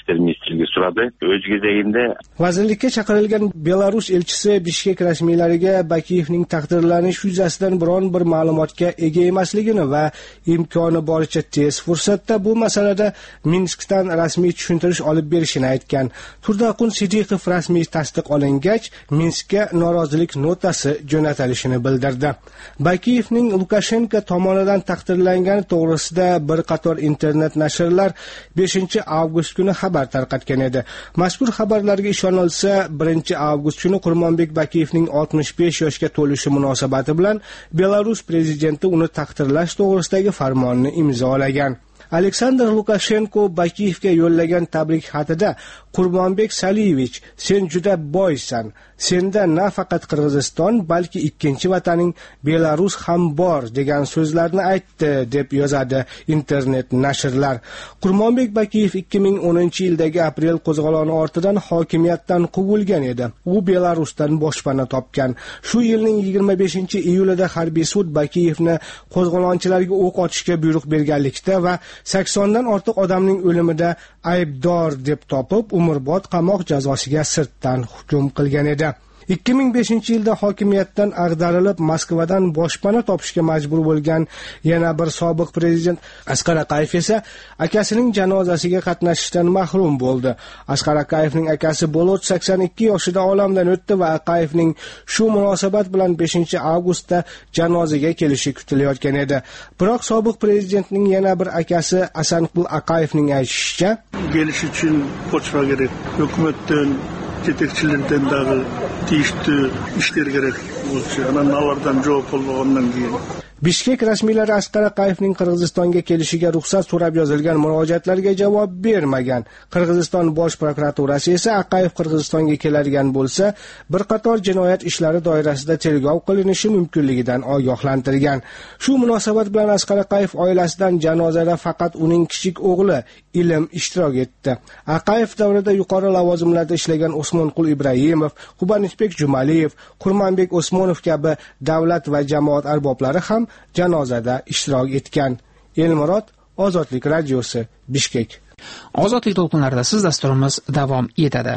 ishlar ministrligi so'radi. O'z gezeginde vazirlikka chaqirilgan Belarus elchisi Bishkek rasmiylariga Bakiyevning taqdirlanish yuzasidan biron bir ma'lumotga ega emasligini va imkoni boricha tez fursatda bu masalada Minskdan rasmiy tushuntirish olib berishini aytgan. Turdaqun Sidiqov rasmiy tasdiq olingach, Minskka norozilik notasi jo'natilishini bildirdi. Bakiyevning Lukashenko tomonidan taqdirlangani to'g'risida bir qator internet nashrlar 5-avgust kuni xabar tarqatgan edi. Mazkur xabarlarga ishonilsa, 1-avgust kuni Qurmonbek Bakiyevning 65 yoshga to'lishi munosabati bilan Belarus prezidenti uni taqdirlash to'g'risidagi farmonni imzolagan. Aleksandr Lukashenko Bakiyevga yo'llagan tabrik xatida Qurmonbek Saliyevich, sen juda boysan. Senda nafaqat Qirg'iziston, balki ikkinchi vataning Belarus ham bor degan so'zlarni aytdi, deb yozadi internet nashrlar. Qurmonbek Bakiyev 2010-yildagi aprel qo'zg'oloni ortidan hokimiyatdan quvilgan edi. U Belarusdan boshpana topgan. Shu yilning 25-iyulida harbiy sud Bakiyevni qo'zg'olonchilarga o'q otishga buyruq berganlikda va 80dan ortiq odamning o'limida aybdor deb topib, umrbod qamoq jazosiga sirtdan hukm qilgan edi. 2005-yilda hokimiyatdan ag'darilib Moskvadan boshpana topishga majbur bo'lgan yana bir sobiq prezident Asqar Aqayev esa akasining janozasiga qatnashishdan mahrum bo'ldi. Asqar Aqayevning akasi Bolot 82 yoshida olamdan o'tdi va Aqayevning shu munosabat bilan 5-avgustda janozaga kelishi kutilayotgan edi. Biroq sobiq prezidentning yana bir akasi Asanqul Aqayevning aytishicha, kelish uchun pochva kerak. Hukumatdan yetakchilardan dağı tiyishdi ishlar kerak bo'lsa, analardan javob olmagandan keyin Bishkek rasmiylari Asqar Aqayevning Qirg'izistonga kelishiga ruxsat so'rab yozilgan murojaatlarga javob bermagan. Qirg'iziston bosh prokuraturasi esa Aqayev Qirg'izistonga keladigan bo'lsa, bir qator jinoyat ishlari doirasida tergov qilinishi mumkinligidan ogohlantirgan. Shu munosabat bilan Asqar Aqayev oilasidan janozada faqat uning kichik o'g'li Ilm ishtirok etdi. Aqayev davrida yuqori lavozimlarda ishlagan Osmonqul Ibrahimov, Qubanishbek Jumaliyev, Qurmonbek Osmonov kabi davlat va jamoat arboblari ham janozada ishtirok etgan. Elmurod, Ozodlik radiosi, Bishkek. Ozodlik to'lqinlarida siz dasturimiz davom etadi.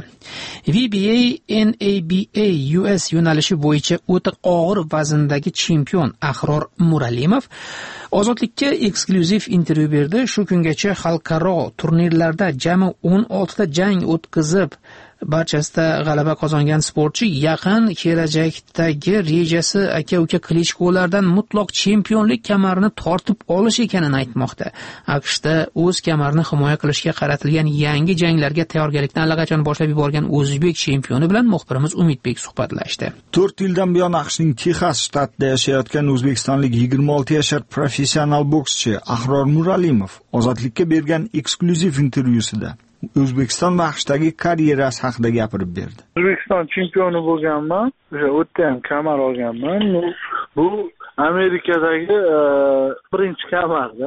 WBA NABA US yo'nalishi bo'yicha o'ta og'ir vazndagi chempion Ahror Muralimov Ozodlikka eksklyuziv intervyu berdi. Shu kungacha xalqaro turnirlarda jami 16 ta jang o'tkazib, barchasida g'alaba qozongan sportchi yaqin kelajakdagi rejasi aka-uka Klichkolardan mutlaq chempionlik kamarini tortib olish ekanini aytmoqda. AQShda o'z kamarini himoya qilishga qaratilgan yangi janglarga tayyorgarlikni allaqachon boshlab yuborgan o'zbek chempioni bilan muxbirimiz Umidbek suhbatlashdi. 4 yildan buyon AQShning Texas shtatida yashayotgan o'zbekistonlik 26 yashar professional bokschi Ahror Muralimov Ozodlikka bergan eksklyuziv intervyusida O'zbekiston va AQShdagi karyerasi haqida gapirib berdi. O'zbekiston chempioni bo'lganman, o'tda ham kamar olganman. Bu Amerikadagi birinchi kamarda.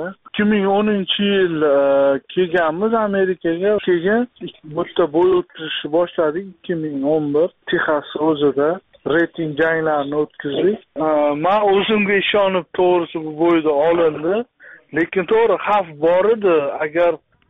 2010-yil kelganmiz Amerikaga. Keyin bu yerda bo'y o'tkazishni boshladik 2011 Texas o'zida. Reyting janglarini o'tkazdik. Men o'zimga ishonib to'g'risi bu bo'yda olindi. Lekin to'g'ri xavf bor edi. Agar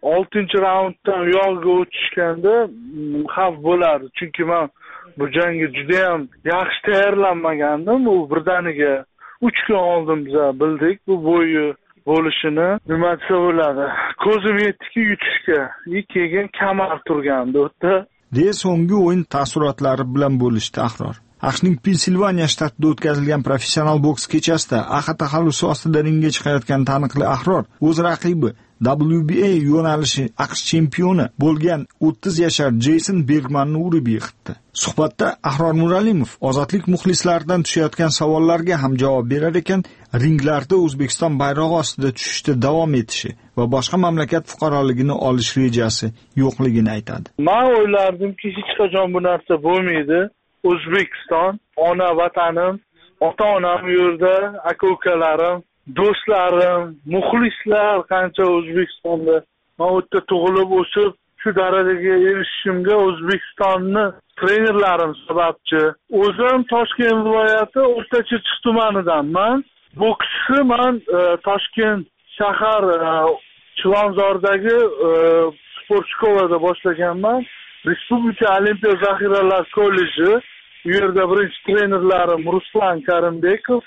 6-raunddan yo'lga o'tishganda xavf bo'lardi. Chunki men bu jangga juda ham yaxshi tayyorlanmagandim. U birdaniga 3 kun oldin biz bildik bu bo'yi bo'lishini. Nima desa bo'ladi? Ko'zim yetdiki yutishga. Keyin kamar turgandi o'tda. De so'nggi o'yin taassurotlari bilan bo'lishdi Ahror. AQShning Pensilvaniya shtatida o'tkazilgan professional boks kechasida AQSh taxallusi ostida ringga chiqayotgan taniqli Ahror o'z raqibi WBA yo'nalishi AQSh chempioni bo'lgan 30 yashar Jeyson Bergmanni urib yiqitdi. Suhbatda Ahror Muralimov ozodlik muxlislaridan tushayotgan savollarga ham javob berar ekan, ringlarda O'zbekiston bayrog'i ostida tushishda davom etishi va boshqa mamlakat fuqaroligini olish rejasi yo'qligini aytadi. Men o'ylardimki, hech qachon bu narsa bo'lmaydi. O'zbekiston, ona vatanim, ota-onam yerda, aka-ukalarim, do'stlarim, muxlislar qancha O'zbekistonda. Men o'tda tug'ilib o'sib, shu darajaga erishishimga O'zbekistonni trenerlarim sababchi. O'zim Toshkent viloyati O'rta Chirchiq tumanidanman. Bokschi men Toshkent shahar Chilonzordagi sportshkolada boshlaganman. Respublika Olimpiya zaxiralar kolleji. U yerda birinchi trenerlarim Ruslan Karimbekov,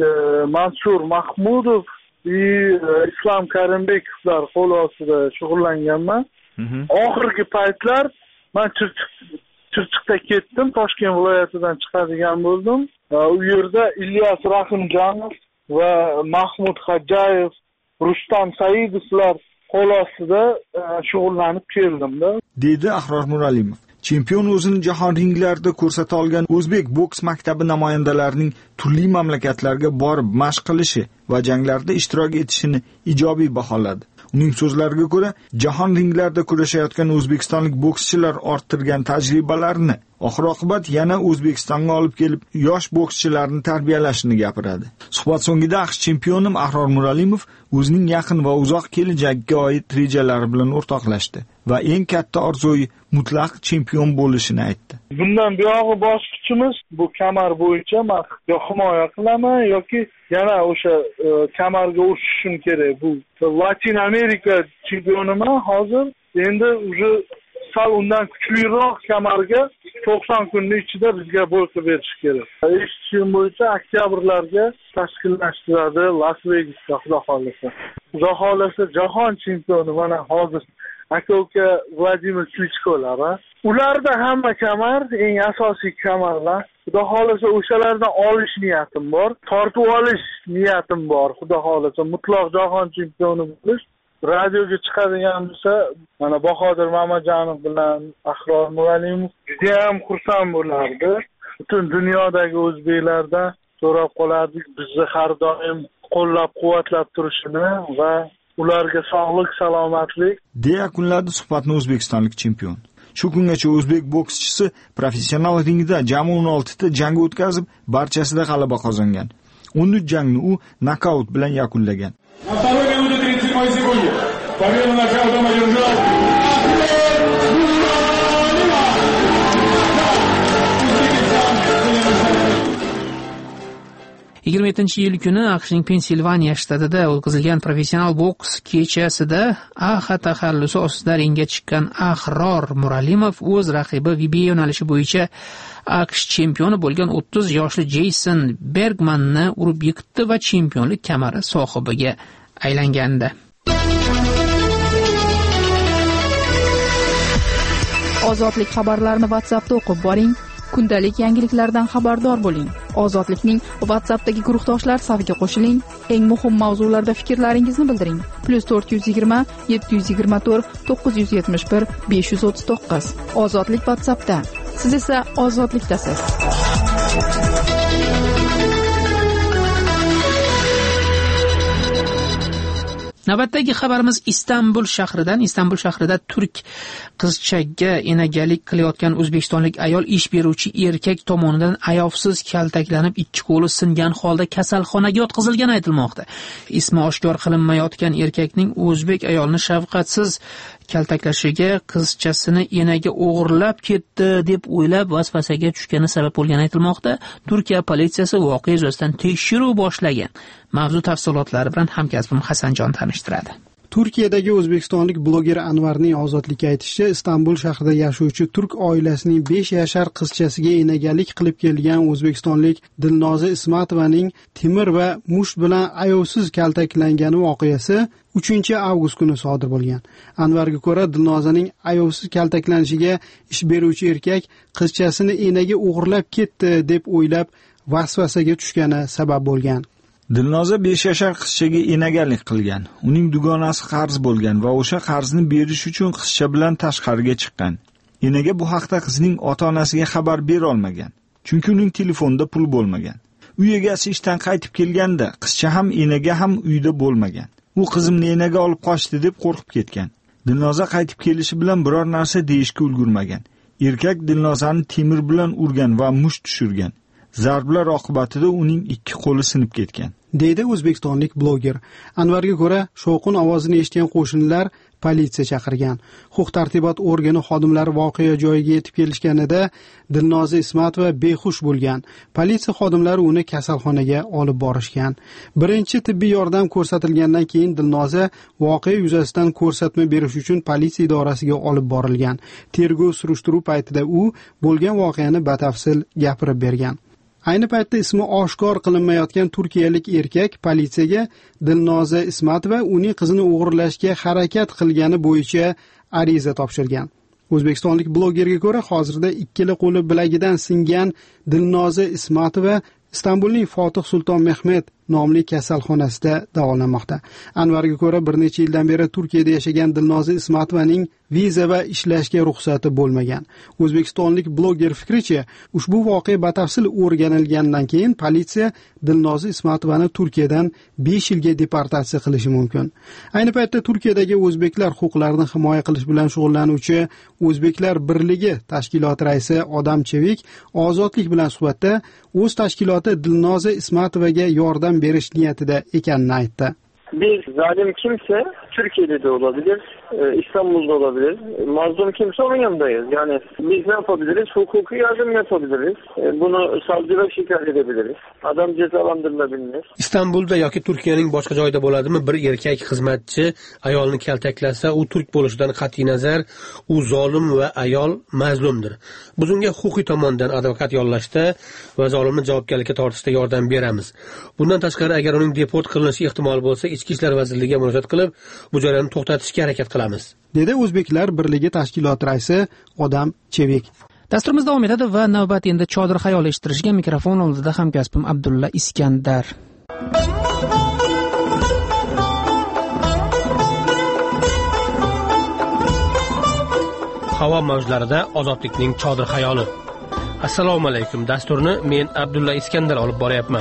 Mansur Mahmudov va Islom Karimbekovlar qo'l ostida shug'ullanganman. Oxirgi paytlar men Chirchiqda ketdim, Toshkent viloyatidan chiqadigan bo'ldim. U yerda Ilyos Rahimjonov va Mahmud Xo'jayev, Rustam Saidovlar qo'l ostida shug'ullanib keldim-da, dedi Ahror Muralimov. Chempion o'zini jahon ringlarida ko'rsata olgan o'zbek boks maktabi namoyandalarining turli mamlakatlarga borib mashq qilishi va janglarda ishtirok etishini ijobiy baholadi. Uning so'zlariga ko'ra, jahon ringlarida kurashayotgan o'zbekistonlik bokschilar orttirgan tajribalarini oxir-oqibat yana O'zbekistonga olib kelib, yosh bokschilarni tarbiyalashini gapiradi. Suhbat so'ngida AQSh chempionim Ahror Muralimov o'zining yaqin va uzoq kelajagiga oid rejalari bilan o'rtoqlashdi va eng katta orzuyi mutlaq chempion bo'lishini aytdi. Bundan buyog'i bosqichimiz bu kamar bo'yicha men yo himoya qilaman yoki yana o'sha kamarga o'sishim kerak. Bu Latin Amerika chempioniman hozir. Endi уже sal undan kuchliroq kamarga 90 kunning ichida bizga bo'y qilib berish kerak. Eshitishim bo'yicha oktyabrlarga tashkillashtiradi Las Vegasda, xudo xolasa. Xudo xolasa jahon chempioni mana hozir aka Vladimir Klichkolar. Ularda hamma kamar, eng asosiy kamarlar. Xudo xolasa o'shalardan olish niyatim bor, tortib olish niyatim bor. Xudo xolasa mutlaq jahon chempioni bo'lish. Radioga chiqadigan bo'lsa, mana Bahodir Mamajonov bilan Ahror Muralimov juda ham xursand bo'lardi. Butun dunyodagi o'zbeklardan so'rab qolardik bizni har doim qo'llab-quvvatlab turishini va ularga sog'lik, salomatlik. Deya yakunladi suhbatni o'zbekistonlik chempion. Shu kungacha o'zbek bokschisi professional ringda jami 16 ta jang o'tkazib, barchasida g'alaba qozongan. 13 jangni u nokaut bilan yakunlagan. На второй минуте 37 секунде. Победу нокаутом одержал. 27-iyul kuni AQShning Pensilvaniya shtatida o'tkazilgan professional boks kechasida AXA taxallusi ostida ringga chiqqan Ahror Muralimov o'z raqibi WBA yo'nalishi bo'yicha AQSh chempioni bo'lgan 30 yoshli Jeyson Bergmanni urib yiqitdi va chempionlik kamari sohibiga aylangandi. Ozodlik xabarlarini WhatsAppda o'qib boring. Kundalik yangiliklardan xabardor bo'ling. Ozodlikning WhatsAppdagi guruhdoshlar safiga qo'shiling. Eng muhim mavzularda fikrlaringizni bildiring. +420 724 971 539. Ozodlik WhatsAppda. Siz esa ozodlikdasiz. Navbatdagi xabarimiz Istanbul shahrida turk qizchaga enagalik qilayotgan o'zbekistonlik ayol ish beruvchi erkak tomonidan ayovsiz kaltaklanib, ikki qo'li singan holda kasalxonaga yotqizilgani aytilmoqda. Ismi oshkor qilinmayotgan erkakning o'zbek ayolni shafqatsiz kaltaklashiga qizchasini enaga o'g'irlab ketdi deb o'ylab vasvasaga tushgani sabab bo'lgani aytilmoqda. Turkiya politsiyasi voqea yuzasidan tekshiruv boshlagan. Mavzu tafsilotlari bilan hamkasbim Hasanjon tanishtiradi. Turkiyadagi o'zbekistonlik bloger Anvarning ozodlikka aytishicha, Istanbul shahrida yashovchi turk oilasining 5 yashar qizchasiga enagalik qilib kelgan o'zbekistonlik Dilnoza Ismatovaning temir va musht bilan ayovsiz kaltaklangani voqeasi 3-avgust kuni sodir bo'lgan. Anvarga ko'ra, Dilnozaning ayovsiz kaltaklanishiga ish beruvchi erkak qizchasini enaga o'g'irlab ketdi deb o'ylab vasvasaga tushgani sabab bo'lgan. Dilnoza 5 yashar qizchaga enagalik qilgan. Uning dugonasi qarz bo'lgan va o'sha qarzni berish uchun qizcha bilan tashqariga chiqqan. Enaga bu haqda qizning ota-onasiga xabar bera olmagan, chunki uning telefonida pul bo'lmagan. Uy egasi ishdan qaytib kelganda qizcha ham enaga ham uyda bo'lmagan. U qizimni enaga olib qochdi deb qo'rqib ketgan. Dilnoza qaytib kelishi bilan biror narsa deyishga ulgurmagan. Erkak Dilnozani temir bilan urgan va musht tushirgan. Zarblar oqibatida uning ikki qo'li sinib ketgan, deydi o'zbekistonlik bloger. Anvarga ko'ra, shovqin ovozini eshitgan qo'shnilar politsiya chaqirgan. Huquq-tartibot organi xodimlari voqea joyiga yetib kelishganida Dilnoza Ismatova behush bo'lgan. Politsiya xodimlari uni kasalxonaga olib borishgan. Birinchi tibbiy yordam ko'rsatilgandan keyin Dilnoza voqea yuzasidan ko'rsatma berish uchun politsiya idorasiga olib borilgan. Tergov surishtiruv paytida u bo'lgan voqeani batafsil gapirib bergan. Ayni paytda ismi oshkor qilinmayotgan turkiyalik erkak politsiyaga Dilnoza Ismatova uning qizini o'g'irlashga harakat qilgani bo'yicha ariza topshirgan. O'zbekistonlik blogerga ko'ra, hozirda ikkala qo'li bilagidan singan Dilnoza Ismatova Istanbulning Fotih Sulton Mehmet nomli kasalxonasida davolanmoqda. Anvarga ko'ra, bir necha yildan beri Turkiyada yashagan Dilnoza Ismatovaning viza va ishlashga ruxsati bo'lmagan. O'zbekistonlik bloger fikricha, ushbu voqea batafsil o'rganilgandan keyin politsiya Dilnoza Ismatovani Turkiyadan 5 yilga deportatsiya qilishi mumkin. Ayni paytda Turkiyadagi o'zbeklar huquqlarini himoya qilish bilan shug'ullanuvchi O'zbeklar birligi tashkiloti raisi Odam Chevik Ozodlik bilan suhbatda o'z tashkiloti Dilnoza Ismatovaga yordam berish niyatida ekanini aytdi. Bir zalim kimse Türkiye'de de olabilir, İstanbul'da olabilir. Mazlum kimse onun yanındayız. Yani biz ne yapabiliriz? Hukuki yardım yapabiliriz. Bunu savcıya şikayet edebiliriz. Adam cezalandırılabilir. İstanbul'da yoki Turkiyaning boshqa joyida bo'ladimi? Bir erkak xizmatchi ayolni kaltaklasa, u turk bo'lishidan qat'iy nazar, u zolim va ayol mazlumdir. Biz unga huquqiy tomondan advokat yollashda va zolimni javobgarlikka tortishda yordam beramiz. Bundan tashqari, agar uning deport qilinishi ehtimoli bo'lsa, Ichki ishlar vazirligiga murojaat qilib, bu jarayonni to'xtatishga harakat qilamiz, dedi O'zbeklar birligi tashkiloti raisi Odam Chevik. Dasturimiz davom etadi va navbat endi Chodir xayol eshittirishga mikrofon oldida hamkasbim Abdulla Iskandar. Havo mavjlarida ozodlikning Chodir xayoli. Assalomu alaykum. Dasturni men Abdulla Iskandar olib boryapman.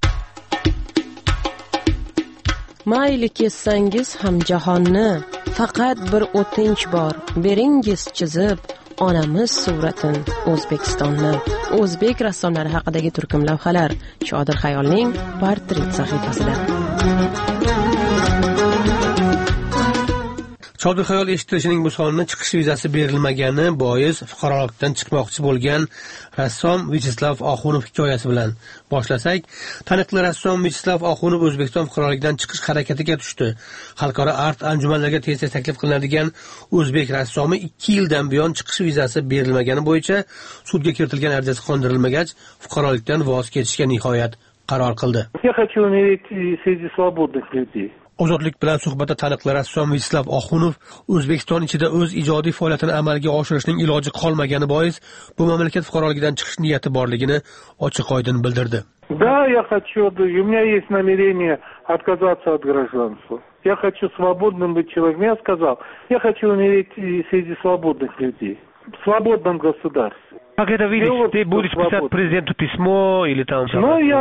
Mayli kessangiz ham jahonni, faqat bir o'tinch bor, beringiz chizib onamiz suratin O'zbekistonni. O'zbek rassomlari haqidagi turkum lavhalar Chodir xayolning portret sahifasida. Chodir xayol eshittirishining bu sonini chiqish vizasi berilmagani bois fuqarolikdan chiqmoqchi bo'lgan rassom Vyacheslav Oxunov hikoyasi bilan boshlasak, taniqli rassom Vyacheslav Oxunov O'zbekiston fuqarolikdan chiqish harakatiga tushdi. Xalqaro art anjumanlarga tez taklif qilinadigan o'zbek rassomi 2 yildan buyon chiqish vizasi berilmagani bo'yicha sudga kiritilgan arizasi qondirilmagach, fuqarolikdan voz kechishga nihoyat qaror qildi. Я хочу умереть среди свободных людей. Ozodlik bilan suhbatda taniqli rassom Vyacheslav Oxunov O'zbekiston ichida o'z ijodiy faoliyatini amalga oshirishning iloji qolmagani bois bu mamlakat fuqaroligidan chiqish niyati borligini ochiq-oydin bildirdi. Да, я хочу, у меня есть намерение отказаться от гражданства. Я хочу свободным быть человеком. Я сказал, я хочу умереть среди свободных людей. В свободном государстве. Как это видишь? Ты будешь писать президенту письмо или там... Ну, я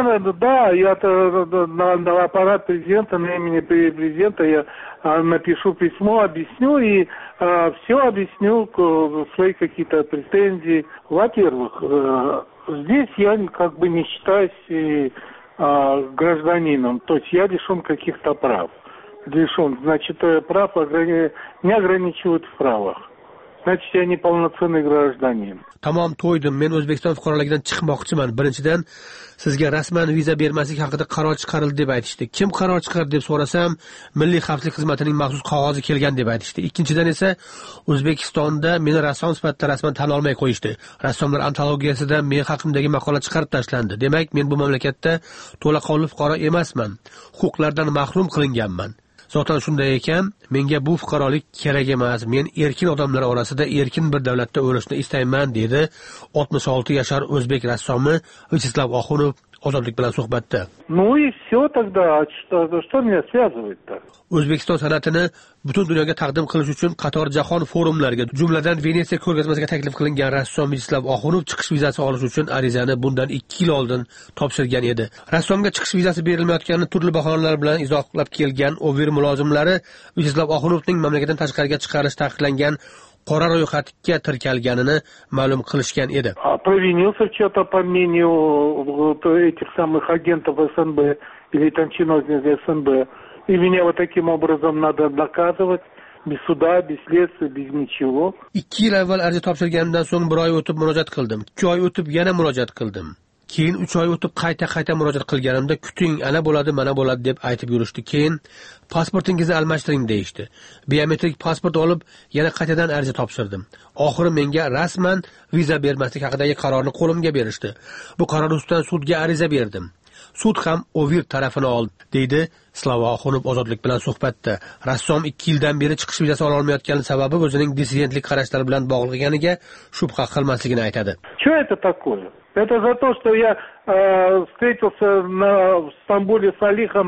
на аппарат президента, на имени президента я напишу письмо, объясню и все объясню, свои какие-то претензии. Во-первых, здесь я как бы не считаюсь гражданином, то есть я лишен каких-то прав. Лишен, значит, прав не ограничивают в правах. Значит, я неполноценный гражданин. Tamam, to'ydim. Men O'zbekiston fuqaroligidan chiqmoqchiman. Birinchidan, sizga rasman viza bermaslik haqida qaror chiqarildi deb aytishdi. Kim qaror chiqardi deb so'rasam, Milliy xavfsizlik xizmatining maxsus qog'ozi kelgan deb aytishdi. Ikkinchidan esa, O'zbekistonda meni rassom sifatida rasman tan olmay qo'yishdi. Rassomlar antologiyasida men haqimdagi maqola chiqarib tashlandi. Demak, men bu mamlakatda to'laqonli fuqaro emasman. Huquqlardan mahrum qilinganman. Zotan shunday ekan, menga bu fuqarolik kerak emas. Men erkin odamlar orasida erkin bir davlatda o'lishni istayman, dedi 66 yashar o'zbek rassomi Vyacheslav Oxunov Ozodlik bilan suhbatda. Ну и все тогда, что меня связывает-то? O'zbekiston san'atini butun dunyoga taqdim qilish uchun qator jahon forumlariga, jumladan Venetsiya ko'rgazmasiga taklif qilingan rassom Vyacheslav Oxunov chiqish vizasi olish uchun arizani bundan 2 yil oldin topshirgan edi. Rassomga chiqish vizasi berilmayotganini turli bahonalar bilan izohlab kelgan OVIR mulozimlari Vyacheslav Oxunovning mamlakatdan tashqariga chiqarish taqiqlangan qora ro'yxatga tirkalganini ma'lum qilishgan edi. Провинился что-то по мнению этих самых агентов СНБ или там чиновников СНБ. И меня вот таким образом надо наказывать. без суда, без следствия, без ничего. 2 yil avval arz topshirganimdan so'ng 1 oy o'tib murojaat qildim. 2 oy o'tib yana murojaat qildim. Keyin 3 oy o'tib qayta murojaat qilganimda kuting, ana bo'ladi, mana bo'ladi deb aytib yurishdi. Keyin pasportingizni almashtiring deyishdi. Biometrik pasport olib yana qaytadan arz topshirdim. Oxiri menga rasman viza bermaslik haqidagi qarorni qo'limga berishdi. Bu qaror ustidan sudga ariza berdim. Sud ham Ovir tarafini oldi, deydi Slava Oxunov Ozodlik bilan suhbatda. Rassom 2 yildan beri chiqish vizasi ola olmayotgani sababi o'zining dissidentlik qarashlari bilan bog'liqligiga shubha qilmasligini aytadi. Что это такое? Это за то, что я встретился в Стамбуле с Алихом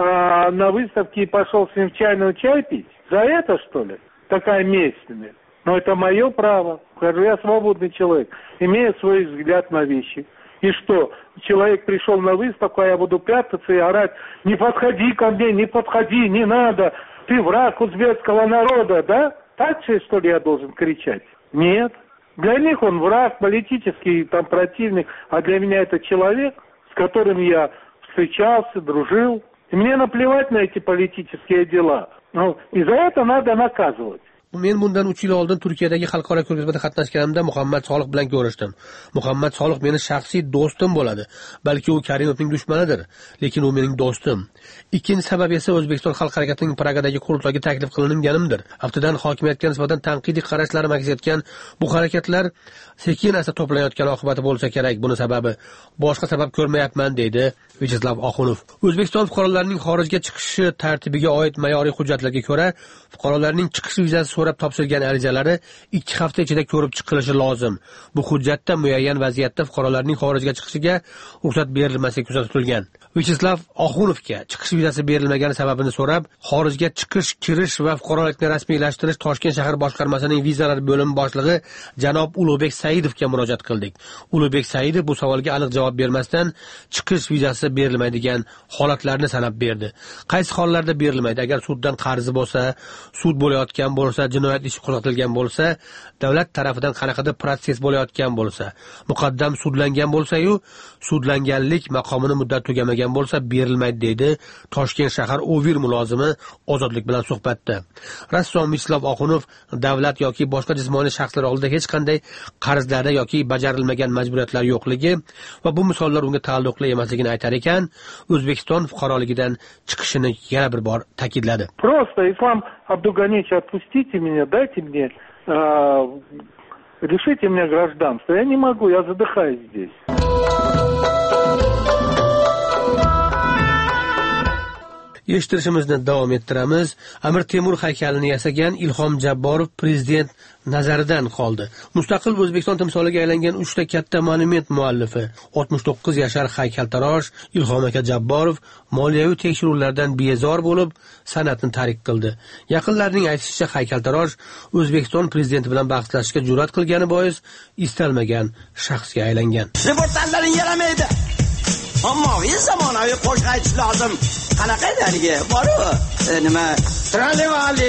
на выставке и пошел с ним в чайную чай пить? За это, что ли? Такая месть. Но это мое право. Я свободный человек, имею свой взгляд на вещи. И что, человек пришел на выставку, а я буду прятаться и орать: не подходи ко мне, не подходи, не надо, ты враг узбекского народа, да? Так же, что ли, я должен кричать? Нет. Для них он враг, политический там противник, а для меня это человек, с которым я встречался, дружил. И мне наплевать на эти политические дела. Ну, и за это надо наказывать. Men bundan 3 yil oldin Turkiyadagi xalqaro ko'rgazmada qatnashganimda Muhammad Solih bilan ko'rishdim. Muhammad Solih meni shaxsiy do'stim bo'ladi. Balki u Karimovning dushmanidir, lekin u mening do'stim. Ikkinchi sabab esa O'zbekiston xalq harakatining Pragadagi qurultoyga taklif qilinganimdir. Aftidan hokimiyatga nisbatan tanqidiy qarashlar aks etgan bu harakatlar sekin-asta to'planayotgan oqibati bo'lsa kerak. Buni sababi boshqa sabab ko'rmayapman, deydi Vyacheslav Oxunov. O'zbekiston fuqarolarining xorijga chiqishi tartibiga oid ma'yoriy hujjatlarga ko'ra, fuqarolarning chiqish vizasi so'rab topshirgan arizalari 2 hafta ichida ko'rib chiqilishi lozim. Bu hujjatda muayyan vaziyatda fuqarolarning xorijga chiqishiga ruxsat berilmasligi kuzatilgan. Vyacheslav Oxunovga chiqish vizasi berilmagani sababini so'rab, xorijga chiqish, kirish va fuqarolikni rasmiylashtirish Toshkent shahar boshqarmasining vizalar bo'limi boshlig'i janob Ulug'bek Saidovga murojaat qildik. Ulug'bek Saidov bu savolga aniq javob bermasdan chiqish vizasi berilmaydigan holatlarni sanab berdi. Qaysi hollarda berilmaydi? Agar suddan qarzi bo'lsa, sud bo'layotgan bo'lsa, jinoyat ishi qo'zg'atilgan bo'lsa, davlat tarafidan qanaqadir protsess bo'layotgan bo'lsa, muqaddam sudlangan bo'lsa-yu, sudlanganlik maqomini muddat tugamagan bo'lsa berilmaydi, deydi Toshkent shahar Ovir mulozimi Ozodlik bilan suhbatda. Rassom Vyacheslav Oxunov davlat yoki boshqa jismoniy shaxslar oldida hech qanday qarzlari yoki bajarilmagan majburiyatlar yo'qligi va bu misollar unga taalluqli emasligini aytar ekan, O'zbekiston fuqaroligidan chiqishini yana bir bor ta'kidladi. Просто Ислам Абдуганич, отпустите меня, дайте мне, решите мне гражданство. Я не могу, я задыхаюсь здесь. Eshittirishimizni davom ettiramiz. Amir Temur haykalini yasagan Ilhom Jabborov prezident nazaridan qoldi. Mustaqil O'zbekiston timsoliga aylangan 3 ta katta monument muallifi 69 yashar haykaltarosh Ilhom aka Jabborov moliyaviy tekshiruvlardan bezor bo'lib, san'atni tark qildi. Yaqinlarning aytishicha, haykaltarosh O'zbekiston prezidenti bilan bahslashishga jur'at qilgani bois istalmagan shaxsga aylangan. Reportajlaring yaramaydi. Ommaviy zamonaviy qo'shiq aytish lozim. Qanaqa edaligi bor-ku? Nima? Tralevali,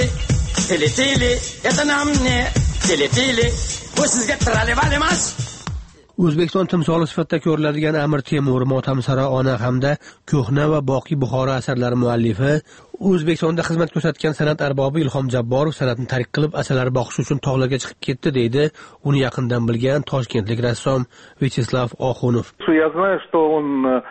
tili, это нам не tili. Bu sizga tralevali emas. O'zbekiston timsoli sifatida ko'riladigan Amir Temur, Motamsaro ona hamda Ko'hna va Boqiy Buxoro asarlari muallifi, O'zbekistonda xizmat ko'rsatgan san'at arbobi Ilhom Jabborov san'atni tark qilib asalari boqish uchun tog'larga chiqib ketdi, deydi uni yaqindan bilgan toshkentlik rassom Vyacheslav Oxunov. Я знаю, что он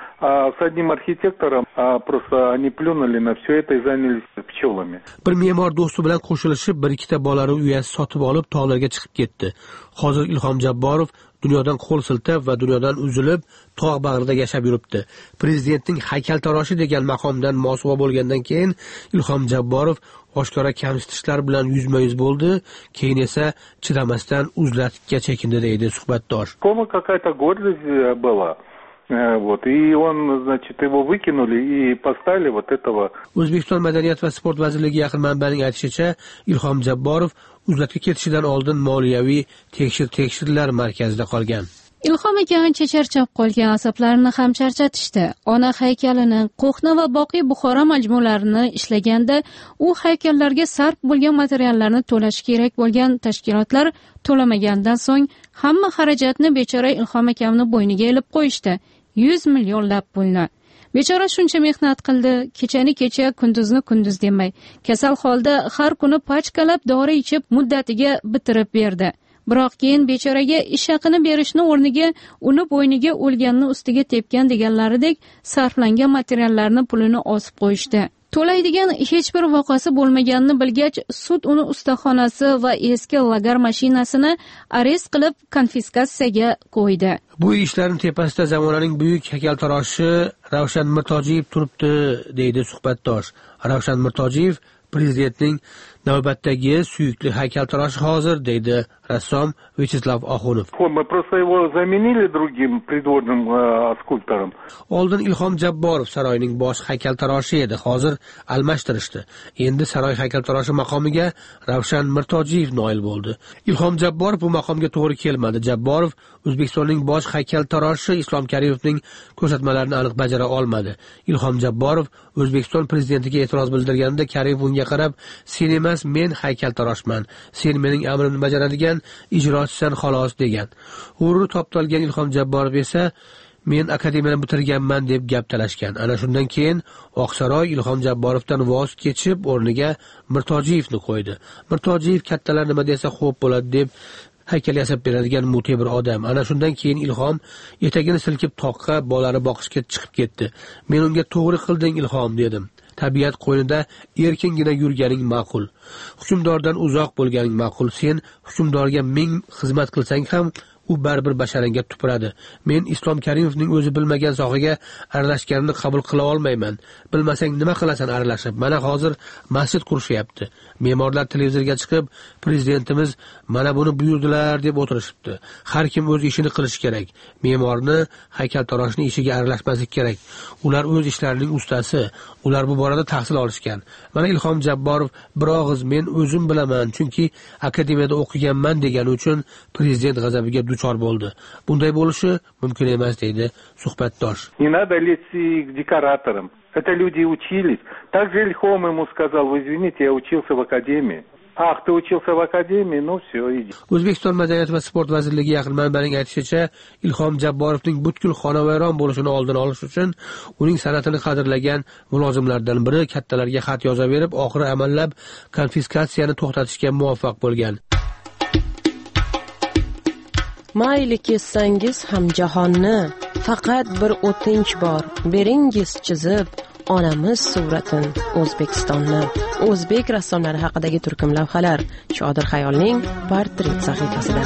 с одним архитектором просто они плюнули на все это и занялись пчелами. Bir me'mor do'sti bilan qo'shilishib, bir ikkita bolari uyasi sotib olib tog'larga chiqib ketdi. Hozir Ilhom Jabborov dunyodan qo'l siltab va dunyodan uzilib tog' bag'rida yashab yuribdi. Prezidentning haykaltaroshi degan maqomdan mosuvo bo'lgandan keyin Ilhom Jabborov oshkora kamsitishlar bilan yuzma-yuz bo'ldi, keyin esa chidamasdan uzlatga chekindi, deydi suhbatdosh. Кому какая-то гордость была. Вот, и он, значит, его выкинули и поставили вот этого. O'zbekiston Madaniyat va sport vazirligi yaqin manbaning aytishicha, Ilhom Jabborov uzlatga ketishidan oldin moliyaviy tekshirishlar markazida qolgan. Ilhom aka ancha charchab qolgan, asablarini ham charchatishdi. Ona haykalini, Qo'hna va Boqiy Buxoro majmualarini ishlaganda u haykallarga sarf bo'lgan materiallarni to'lashi kerak bo'lgan tashkilotlar to'lamagandan so'ng hamma xarajatni bechora Ilhom akamni bo'yniga ilib qo'yishdi. 100 millionlab pulni. Bechora shuncha mehnat qildi, kechani kecha, kunduzni kunduz demay, kasal holda har kuni pachkalab dori ichib muddatiga bitirib berdi. Biroq keyin bechoraga ish haqini berishni o'rniga uni bo'yniga o'lganni ustiga tepgan deganlaridek sarflangan materiallarni pulini osib qo'yishdi. To'laydigan hech bir voqeasi bo'lmaganini bilgach, sud uni ustaxonasi va eski lagar mashinasini arest qilib konfiskatsiyaga qo'ydi. Bu ishlarning tepasida zamonaning buyuk haykaltaroshi Ravshan Mirtojiyev turibdi, deydi suhbatdosh. Ravshan Mirtojiyev prezidentning navbatdagi suyukli haykaltaroshi hozir, deydi rassom Vyacheslav Oxunov. Мы просто его заменили другим придворным скульптором. Oldin Ilhom Jabborov saroyning bosh haykaltaroshi edi, hozir almashtirishdi. Endi saroy haykaltaroshi maqomiga Ravshan Mirtojiyev noil bo'ldi. Ilhom Jabborov bu maqomga to'g'ri kelmadi. Jabborov O'zbekistonning bosh haykaltaroshi Islom Karimovning ko'rsatmalarini aniq bajara olmadi. Ilhom Jabborov O'zbekiston prezidentiga e'tiroz bildirganida Karimov unga qarab, "Sen emas, men haykaltaroshman. Sen mening amrimni bajaradigan ijrochisan xolos" degan. G'urur toptalgan Ilhom Jabborov esa "Men akademiyani bitirganman" deb gap talashgan. Ana shundan keyin Oqsaroy Ilhom Jabborovdan voz kechib, o'rniga Mirtojiyevni qo'ydi. Mirtojiyev kattalar nima desa xo'p bo'ladi deb haykal yasab beradigan muteber bir odam. Ana shundan keyin Ilhom etagini silkib toqqa bolani boqishga chiqib ketdi. Men unga "To'g'ri qilding Ilhom" dedim. Tabiat qo'ynida erkingina yurganing ma'qul. Hukmdordan uzoq bo'lganing ma'qul. Sen hukmdorga ming xizmat qilsang ham u baribir basharangga tupuradi. Men Islom Karimovning o'zi bilmagan sohaga aralashganini qabul qila olmayman. Bilmasang nima qilasan aralashib? Mana hozir masjid qurishyapti. Me'morlar televizorga chiqib, prezidentimiz mana buni buyurdilar deb o'tirishibdi. Har kim o'z ishini qilishi kerak. Me'morni, haykaltaroshning ishiga aralashmaslik kerak. Ular o'z ishlarining ustasi. Ular bu borada tahsil olishgan. Mana Ilhom Jabborov bir og'iz "Men o'zim bilaman, chunki akademiyada o'qiganman" degani uchun prezident g'azabiga duchor bo'ldi. Bunday bo'lishi mumkin emas, deydi suhbatdosh. Не надо лезть к декораторам. Это люди учились. Также Ильхом ему сказал: "Вы извините, я учился в академии". Ах, ты учился в академии, ну все, иди. O'zbekiston Madaniyat va sport vazirligi yaqin manbaning aytishicha, Ilhom Jabborovning butkul xonavayron bo'lishini oldini olish uchun uning san'atini qadrlagan mulozimlardan biri kattalarga xat yozaverib, oxiri amallab konfiskatsiyani to'xtatishga muvaffaq bo'lgan. Mayli kessangiz ham jahonni, faqat bir o'tinch bor, beringiz chizib onamiz suratin O'zbekistonni. O'zbek rassomlari haqidagi turkum lavhalar Shodir Xayolning portret sahifasida.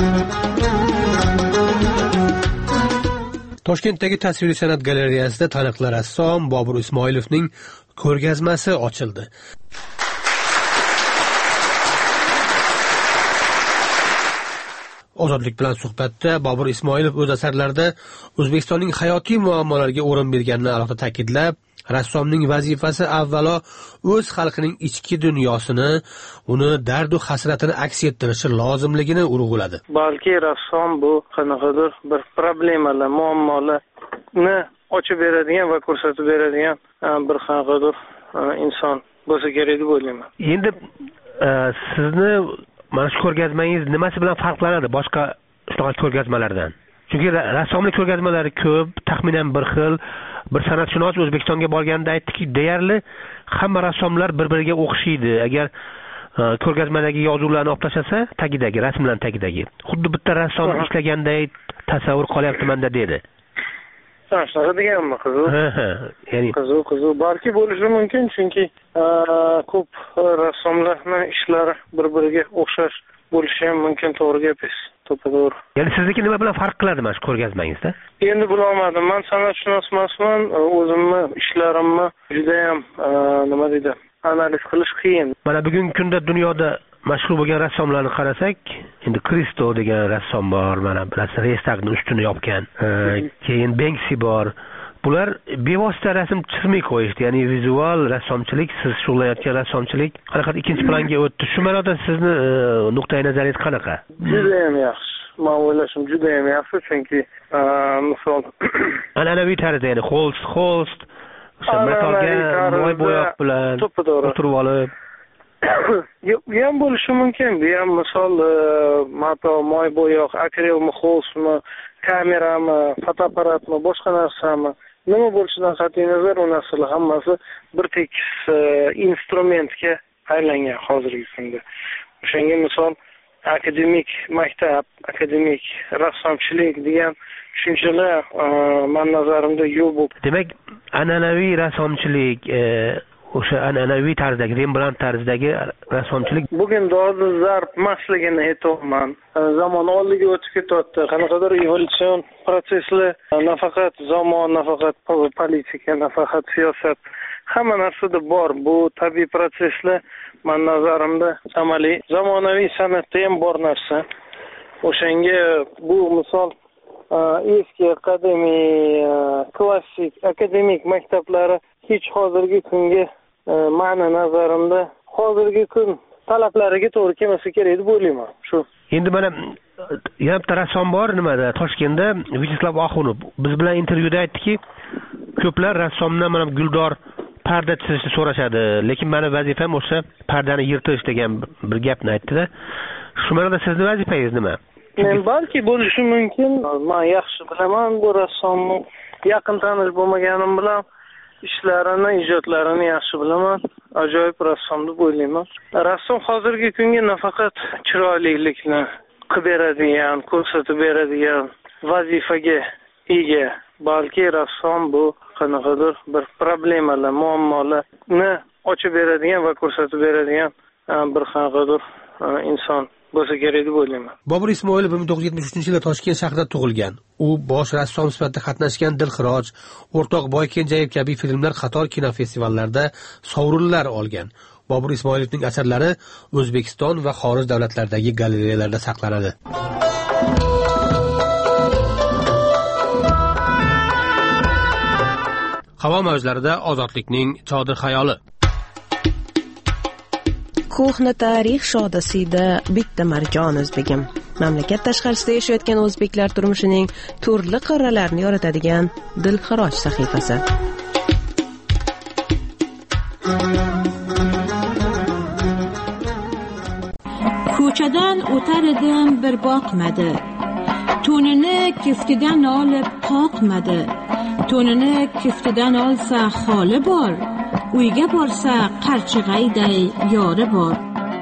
Toshkentdagi tasviriy san'at galereyasida taniqli rassom Bobur Ismoilovning ko'rgazmasi ochildi. Ozodlik bilan suhbatda Bobur Ismoilov o'z asarlarida O'zbekistonning hayotiy muammolariga o'rin berganini alohida ta'kidlab, rassomning vazifasi avvalo o'z xalqining ichki dunyosini, uni dard va hasratini aks ettirishi lozimligini urg'uladi. Balki rassom bu qanaqadir bir problemalar, muammolarni ochib beradigan va ko'rsatib beradigan bir qanaqadir inson bo'lsa kerak deb o'ylayman. Endi sizni mana shu ko'rgazmangiz nimasi bilan farqlanadi boshqa shunaqa ko'rgazmalardan? Chunki rassomlik ko'rgazmalari ko'p, taxminan bir xil. Bir san'atshunos O'zbekistonga borganda aytdiki, deyarli hamma rassomlar bir-biriga o'xshaydi. Agar ko'rgazmadagi yozuvlarni olib tashlasa, tagidagi, rasmlar tagidagi, xuddi bitta rassom ishlaganday tasavvur qilyapman-da dedi. Shunaqa deganmi, qiziq? Ya'ni qiziq, balki bo'lishi mumkin, chunki ko'p rassomlarning ishlari bir-biriga o'xshash bo'lishi ham mumkin, to'g'ri gapingiz. To'g'ri. Ya'ni sizniki nima bilan farq qiladi mana shu ko'rgazmangizda? Endi bilolmadim. Men san'atshunos emasman, o'zimni ishlarimni juda ham nima deydi, analiz qilish qiyin. Mana bugungi kunda dunyoda mashhur bo'lgan rassomlarni qarasak, endi Kristo degan rassom bor, mana bilasiz, Restagning ustini yopgan. Keyin Banksy bor. Bular bevosita rasm chizmay qo'yishdi, ya'ni vizual rassomchilik, siz shug'ullanayotgan rassomchilik qanaqa ikkinchi planga o'tdi. Shu ma'noda sizni nuqtai nazaringiz qanaqa? Juda ham yaxshi. Men o'ylashim juda ham yaxshi, chunki misol an'anaviy tarzda, ya'ni holst, metalga moy bo'yoq bilan o'tirib olib Bu ham bo'lishi mumkin. Bu ham misol mato, moy bo'yoq, akrelmi, xolsmi, kamerami, fotoapparatmi, boshqa narsami, nima bo'lishidan qat'iy nazar u narsalar hammasi bir tekis instrumentga aylangan hozirgi kunda. O'shanga misol akademik maktab, akademik rassomchilik degan tushunchalar men nazarimda yo'q bo'lib. Demak, an'anaviy rassomchilik o'sha an'anaviy tarzdagi, Rembrandt tarzidagi rassomchilik bugun dolzarb emasligini aytyapman. Zamon oldiga o'tib ketyapti. Qanaqadir evolyutsion proseslar, nafaqat zamon, nafaqat politika, nafaqat siyosat, hamma narsada bor. Bu tabiiy proseslar men nazarimda amaliy zamonaviy san'atda ham bor narsa. O'shanga bu misol eski klassik akademik maktablari hech hozirgi kunga ma'na nazarimda hozirgi kun talablariga to'g'ri kelmasa kerak deb o'ylayman. Shu. Endi mana yana bitta rassom bor nimada Toshkentda, Vyacheslav Axunov. Biz bilan intervyuda aytdiki, ko'plar rassomdan mana guldor parda chizishni so'rashadi, lekin meni vazifam o'sha pardani yirtish degan bir gapni aytdi-da. Shu ma'noda sizning vazifangiz nima? Men balki bo'lishi mumkin. Men yaxshi bilaman bu rassomni, yaqin tanish bo'lmaganim bilan ishlarini, ijodlarini yaxshi bilaman. Ajoyib rassom deb o'ylayman. Rassom hozirgi kunga nafaqat chiroylilikni qilib beradigan, ko'rsatib beradigan vazifaga ega, balki rassom bu qanaqadir bir problemalar, muammolarni ochib beradigan va ko'rsatib beradigan bir qanaqadir inson bo'lsa kerak deb o'ylayman. Bobur Ismoilov 1973-yilda Toshkent shahrida tug'ilgan. U bosh rassom sifatida qatnashgan Dilxiroj, O'rtoq Boykenjayev kabi filmlar qator kinofestivallarda sovrinlar olgan. Bobur Ismoilovning asarlari O'zbekiston va xorij davlatlaridagi galereyalarda saqlanadi. Havo mavjlarida ozodlikning chodir xayoli. Ko'hna tarix shodasida bitta marjon o'zbegim. Mamlakat tashqarisida yashayotgan o'zbeklar turmushining turli qirralarini yoritadigan Dilxiroj sahifasi. Ko'chadan o'tar edim, bir boqmadi. To'nini kiftidan olib qoqmadi. To'nini kiftidan olsa xoli bor. Uyga borsa qarchig'ayday yori bor.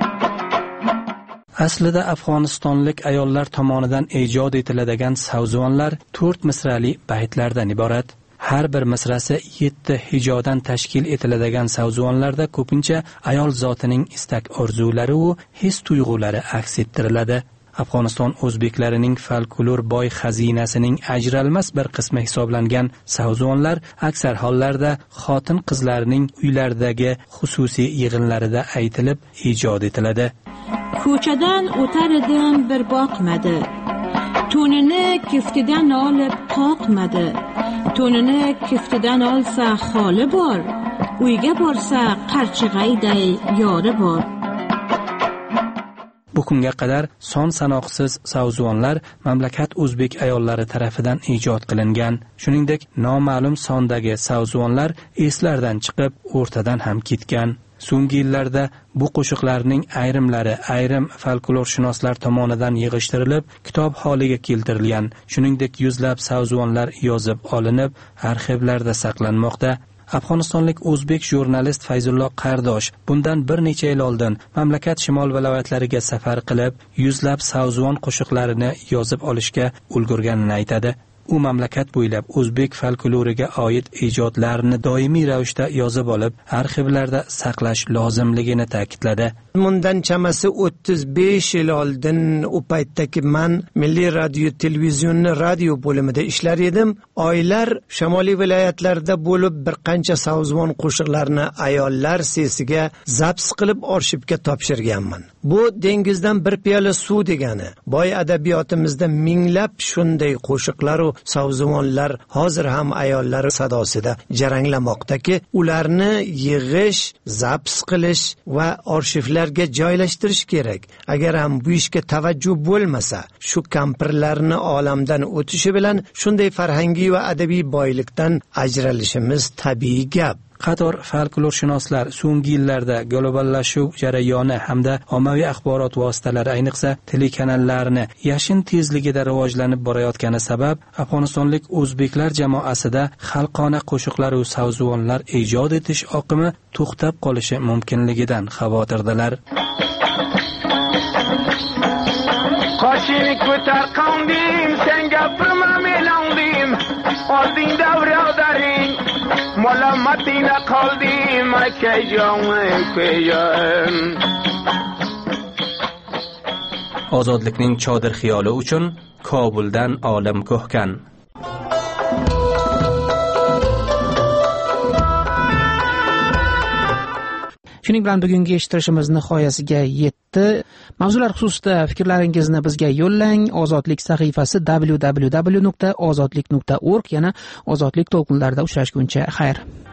Aslida Afg'onistonlik ayollar tomonidan ijod etiladigan savzuvonlar 4 misrali baytlardan iborat. Har bir misrasi 7 hijodan tashkil etiladigan savzuvonlarda ko'pincha ayol zotining istak-orzulari va his-tuyg'ulari aks ettiriladi. Afg'oniston o'zbeklarining folklor boy xazinasining ajralmas bir qismi hisoblangan savzuvonlar aksar hollarda xotin qizlarining uylardagi xususiy yig'inlarida aytilib ijod etiladi. Ko'chadan o'tar edim, bir boqmadi. To'nini kiftidan olib qoqmadi. To'nini kiftidan olsa xoli bor. Uyga borsa qarchig'ayday yori bor. Bu kunga qadar son sanoqsiz savzuvonlar mamlakat o'zbek ayollari tarafidan ijod qilingan. Shuningdek, noma'lum sondagi savzuvonlar eslardan chiqib, o'rtadan ham ketgan. So'nggi yillarda bu qo'shiqlarning ayrimlari ayrim folklorshunoslar tomonidan yig'ishtirilib, kitob holiga keltirilgan. Shuningdek, yuzlab savzuvonlar yozib olinib, arxivlarda saqlanmoqda. Afg'onistonlik o'zbek jurnalist Fayzullo Qardosh bundan bir necha yil oldin mamlakat shimol viloyatlariga safar qilib, yuzlab savzuvon qo'shiqlarini yozib olishga ulgurganini aytadi. U mamlakat bo'ylab o'zbek folkloriga oid ijodlarni doimiy ravishda yozib olib, arxivlarda saqlash lozimligini ta'kidladi. Bundan chamasi 35 yil oldin u paytdagi men Milliy radio televizionni radio bo'limida ishlar edim. Oylar shimoliy viloyatlarda bo'lib bir qancha savzuvon qo'shiqlarini ayollar sesiga zaps qilib arxivga topshirganman. Bu dengizdan bir piyola suv degani. Boy adabiyotimizda minglab shunday qo'shiqlar va savzuvonlar hozir ham ayollar sadosida jaranglamoqdaki, ularni yig'ish, zaps qilish va arxivlarga joylashtirish kerak. Agar ham bu ishga tavajjuh bo'lmasa, shu kampirlarni olamdan o'tishi bilan shunday farhangiy va adabiy boylikdan ajralishimiz tabiiy gap. qator folklorshunoslar so'nggi yillarda globallashuv jarayoni hamda ommaviy axborot vositalari, ayniqsa telekanallarni yashin tezligida rivojlanib borayotgani sabab afg'onistonlik o'zbeklar jamoasida xalqona qo'shiqlar va savzuvonlar ijod etish oqimi to'xtab qolishi mumkinligidan xavotirdalar. Qoshini ko'tar qondim, sen gapirma melandim, oldingda birodaring, malomatingda qoldim, akajon. Ozodlikning chodir xiyoli uchun Kobuldan olim ko'hkan. Shuning bilan bugungi eshittirishimiz nihoyasiga yetdi. Mavzular xususida fikrlaringizni bizga yo'llang. Ozodlik sahifasi www.ozodlik.org. Yana ozodlik to'lqinlarida uchrashguncha xayr.